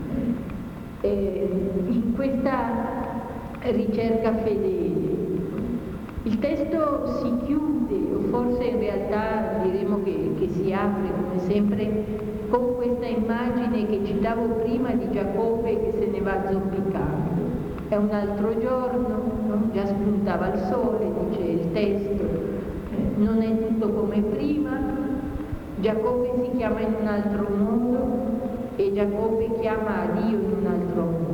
In questa ricerca fedele. Il testo si chiude, o forse in realtà diremo che si apre come sempre, con questa immagine che citavo prima di Giacobbe che se ne va zoppicando. È un altro giorno, no? Già spuntava il sole, dice il testo, non è tutto come prima, Giacobbe si chiama in un altro modo e Giacobbe chiama a Dio in un altro modo.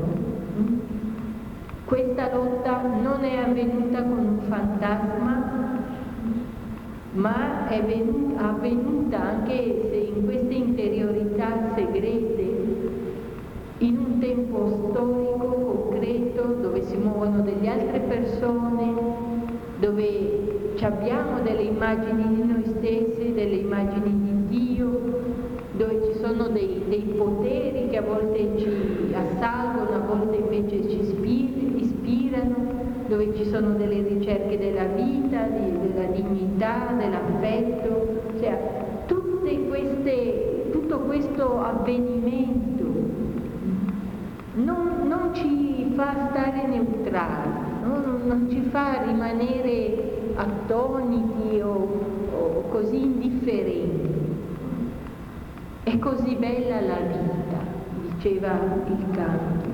Questa lotta non è avvenuta con un fantasma, ma è avvenuta, anche se in queste interiorità segrete, in un tempo storico concreto dove si muovono delle altre persone, dove abbiamo delle immagini di noi stessi, delle immagini di Dio, dove ci sono dei poteri che a volte ci assalgono, a volte invece ci ispirano, dove ci sono delle ricerche della vita, della dignità, dell'affetto, cioè tutto questo avvenimento non ci fa stare neutrali, no? Non ci fa rimanere attoniti o così indifferenti. È così bella la vita, diceva il canto,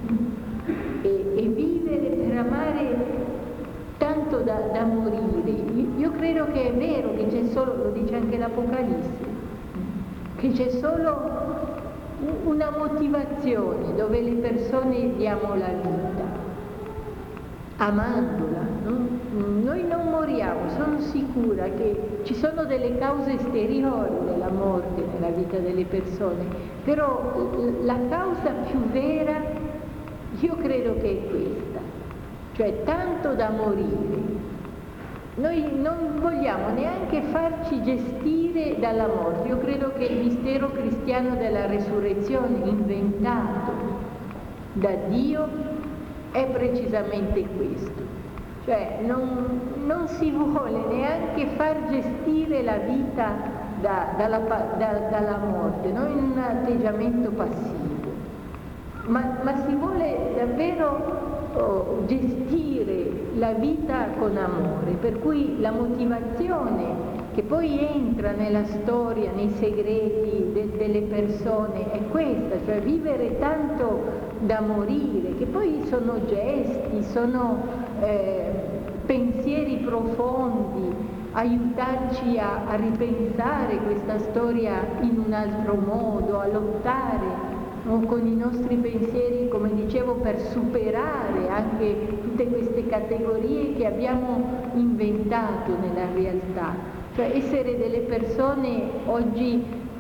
e vivere per amare tanto da morire. Io credo che è vero che c'è solo, lo dice anche l'Apocalisse, che c'è solo una motivazione dove le persone diamo la vita, amandola, no? Noi non moriamo, sono sicura che ci sono delle cause esteriori della morte nella vita delle persone, però la causa più vera io credo che è questa, cioè tanto da morire. Noi non vogliamo neanche farci gestire dalla morte. Io credo che il mistero cristiano della resurrezione inventato da Dio è precisamente questo. Cioè non si vuole neanche far gestire la vita dalla morte, non in un atteggiamento passivo, ma si vuole davvero gestire la vita con amore, per cui la motivazione che poi entra nella storia, nei segreti delle persone è questa, cioè vivere tanto da morire, che poi sono gesti, sono pensieri profondi, aiutarci a ripensare questa storia in un altro modo, a lottare con i nostri pensieri, come dicevo, per superare anche tutte queste categorie che abbiamo inventato nella realtà. Cioè essere delle persone oggi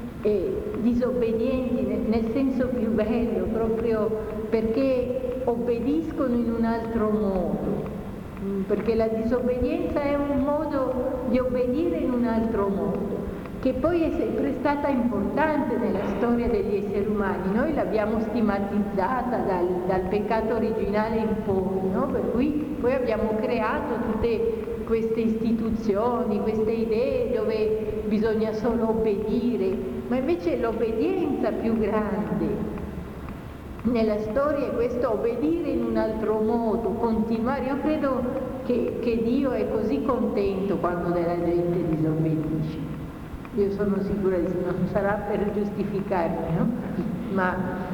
disobbedienti nel senso più bello, proprio perché obbediscono in un altro modo, perché la disobbedienza è un modo di obbedire in un altro modo, che poi è sempre stata importante nella storia degli esseri umani. Noi l'abbiamo stigmatizzata dal peccato originale in poi, no? Per cui poi abbiamo creato tutte queste istituzioni, queste idee dove bisogna solo obbedire, ma invece l'obbedienza più grande nella storia è questo, obbedire in un altro modo, continuare. Io credo che Dio è così contento quando della gente disobbedisce. Io sono sicura di non sarà per giustificarmi, no? Ma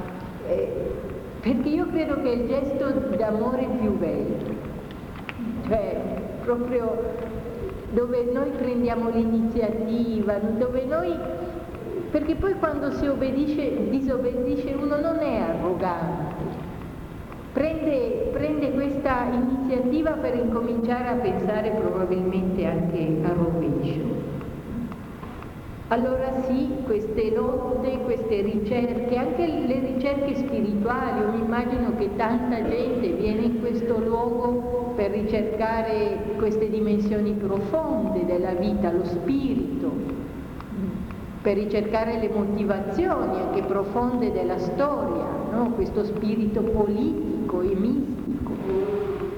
perché io credo che è il gesto d'amore più bello, cioè proprio dove noi prendiamo l'iniziativa, dove noi, perché poi quando si disobbedisce uno non è arrogante, prende questa iniziativa per incominciare a pensare probabilmente anche a rovescio. Allora sì, queste lotte, queste ricerche, anche le ricerche spirituali, io mi immagino che tanta gente viene in questo luogo per ricercare queste dimensioni profonde della vita, lo spirito, per ricercare le motivazioni anche profonde della storia, no? Questo spirito politico e mistico.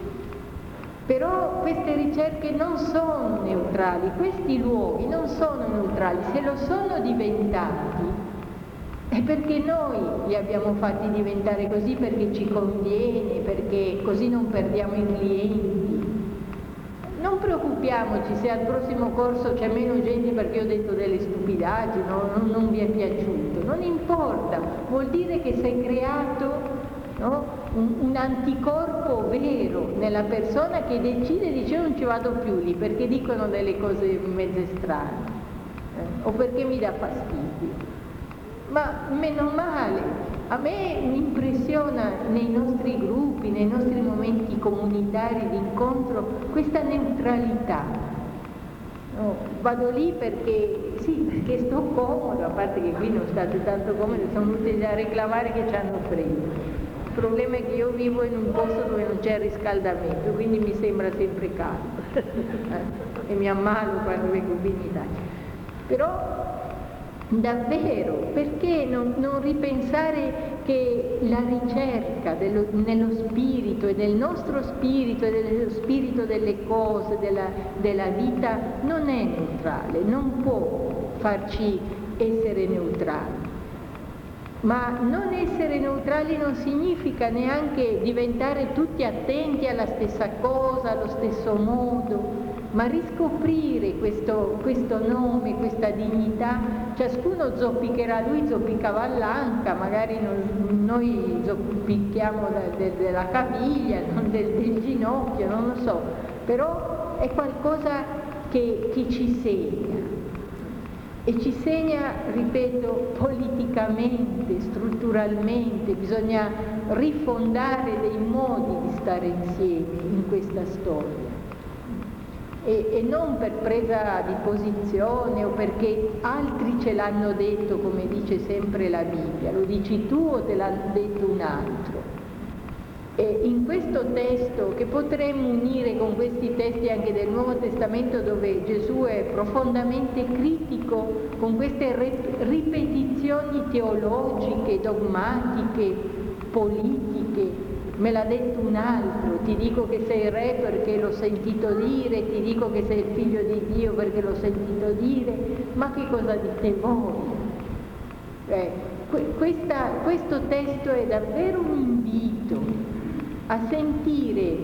Però queste ricerche non sono neutrali, questi luoghi non sono neutrali, se lo sono diventati è perché noi li abbiamo fatti diventare così, perché ci conviene, perché così non perdiamo i clienti. Non preoccupiamoci se al prossimo corso c'è meno gente perché ho detto delle stupidaggini, non vi è piaciuto, non importa, vuol dire che sei creato, no? Un anticorpo vero nella persona che decide, dice non ci vado più lì perché dicono delle cose mezze strane o perché mi dà fastidio. Ma meno male, a me mi impressiona nei nostri gruppi, nei nostri momenti comunitari di incontro questa neutralità. No, vado lì perché sto comodo, a parte che qui non state tanto comodi, sono venuti a reclamare che ci hanno freddo. Il problema è che io vivo in un posto dove non c'è riscaldamento, quindi mi sembra sempre caldo e mi ammalo quando vengo qui in Italia. Però davvero, perché non ripensare che la ricerca nello spirito e del nostro spirito e dello spirito delle cose, della vita, non è neutrale, non può farci essere neutrali. Ma non essere neutrali non significa neanche diventare tutti attenti alla stessa cosa, allo stesso modo. ma riscoprire questo nome, questa dignità. Ciascuno zoppicherà, lui zoppicava all'anca, magari noi zoppichiamo della caviglia, non del ginocchio, non lo so, però è qualcosa che ci segna. E ci segna, ripeto, politicamente, strutturalmente, bisogna rifondare dei modi di stare insieme in questa storia. E non per presa di posizione o perché altri ce l'hanno detto, come dice sempre la Bibbia, lo dici tu o te l'ha detto un altro. E in questo testo, che potremmo unire con questi testi anche del Nuovo Testamento, dove Gesù è profondamente critico con queste ripetizioni teologiche, dogmatiche, politiche, me l'ha detto un altro, ti dico che sei re perché l'ho sentito dire, ti dico che sei il figlio di Dio perché l'ho sentito dire, ma che cosa dite voi? Questo testo è davvero un invito a sentire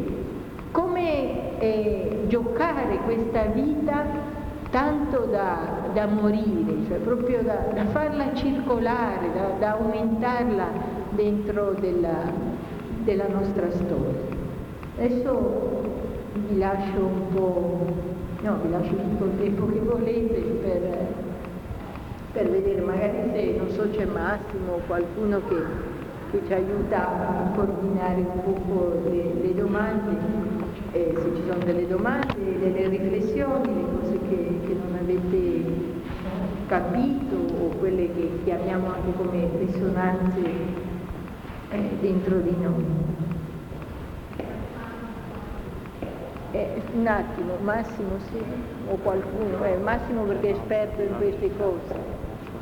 come giocare questa vita tanto da morire, cioè proprio da farla circolare, da aumentarla dentro della nostra storia. Adesso vi lascio un po', vi lascio tutto il tempo che volete per vedere, magari se, non so, c'è Massimo o qualcuno che ci aiuta a coordinare un po' le domande, se ci sono delle domande, delle riflessioni, le cose che non avete capito o quelle che chiamiamo anche come risonanze dentro di noi. Un attimo, Massimo sì, o qualcuno, Massimo perché è esperto in queste cose.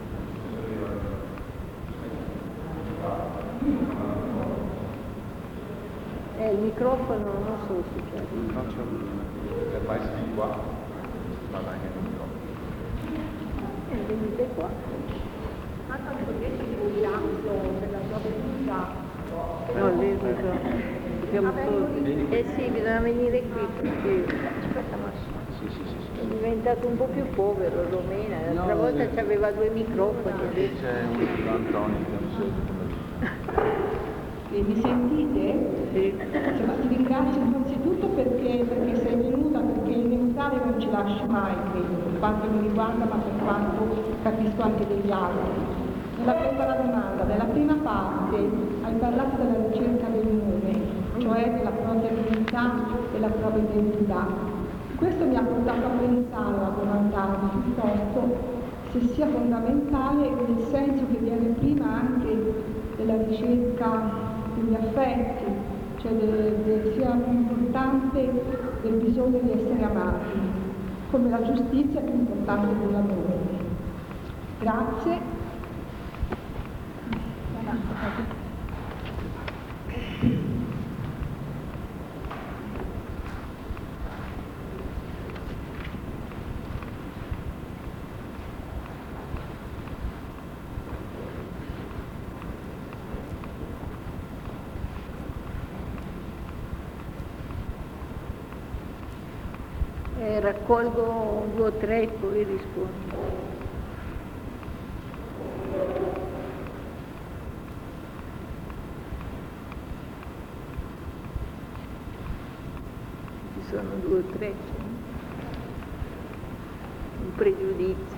Il microfono non so se c'è. Non c'è. Se vai di qua, parla anche il microfono. Venite qua. Ma tanto che ci ringrazio per la tua venuta. No, lì dobbiamo sì, bisogna venire qui perché aspetta Massimo. Sì. È diventato un po' più povero Romena, l'altra volta c'aveva 2 microfoni. C'è un Antonio che non so. Mi sentite? Sì. Ti ringrazio innanzitutto perché sei venuta, perché in Italia non ci lasci mai, credo, per quanto mi riguarda, ma per quanto capisco anche degli altri. La domanda, nella prima parte hai parlato della ricerca del nome, cioè della propria dignità e della propria identità. Questo mi ha portato a pensare, a domandarmi piuttosto se sia fondamentale nel senso che viene prima anche della ricerca degli affetti, cioè sia più importante del bisogno di essere amati, come la giustizia è più importante dell'amore. Grazie. Raccolgo 2 o 3 e poi rispondo. Ci sono 2 o 3, un pregiudizio.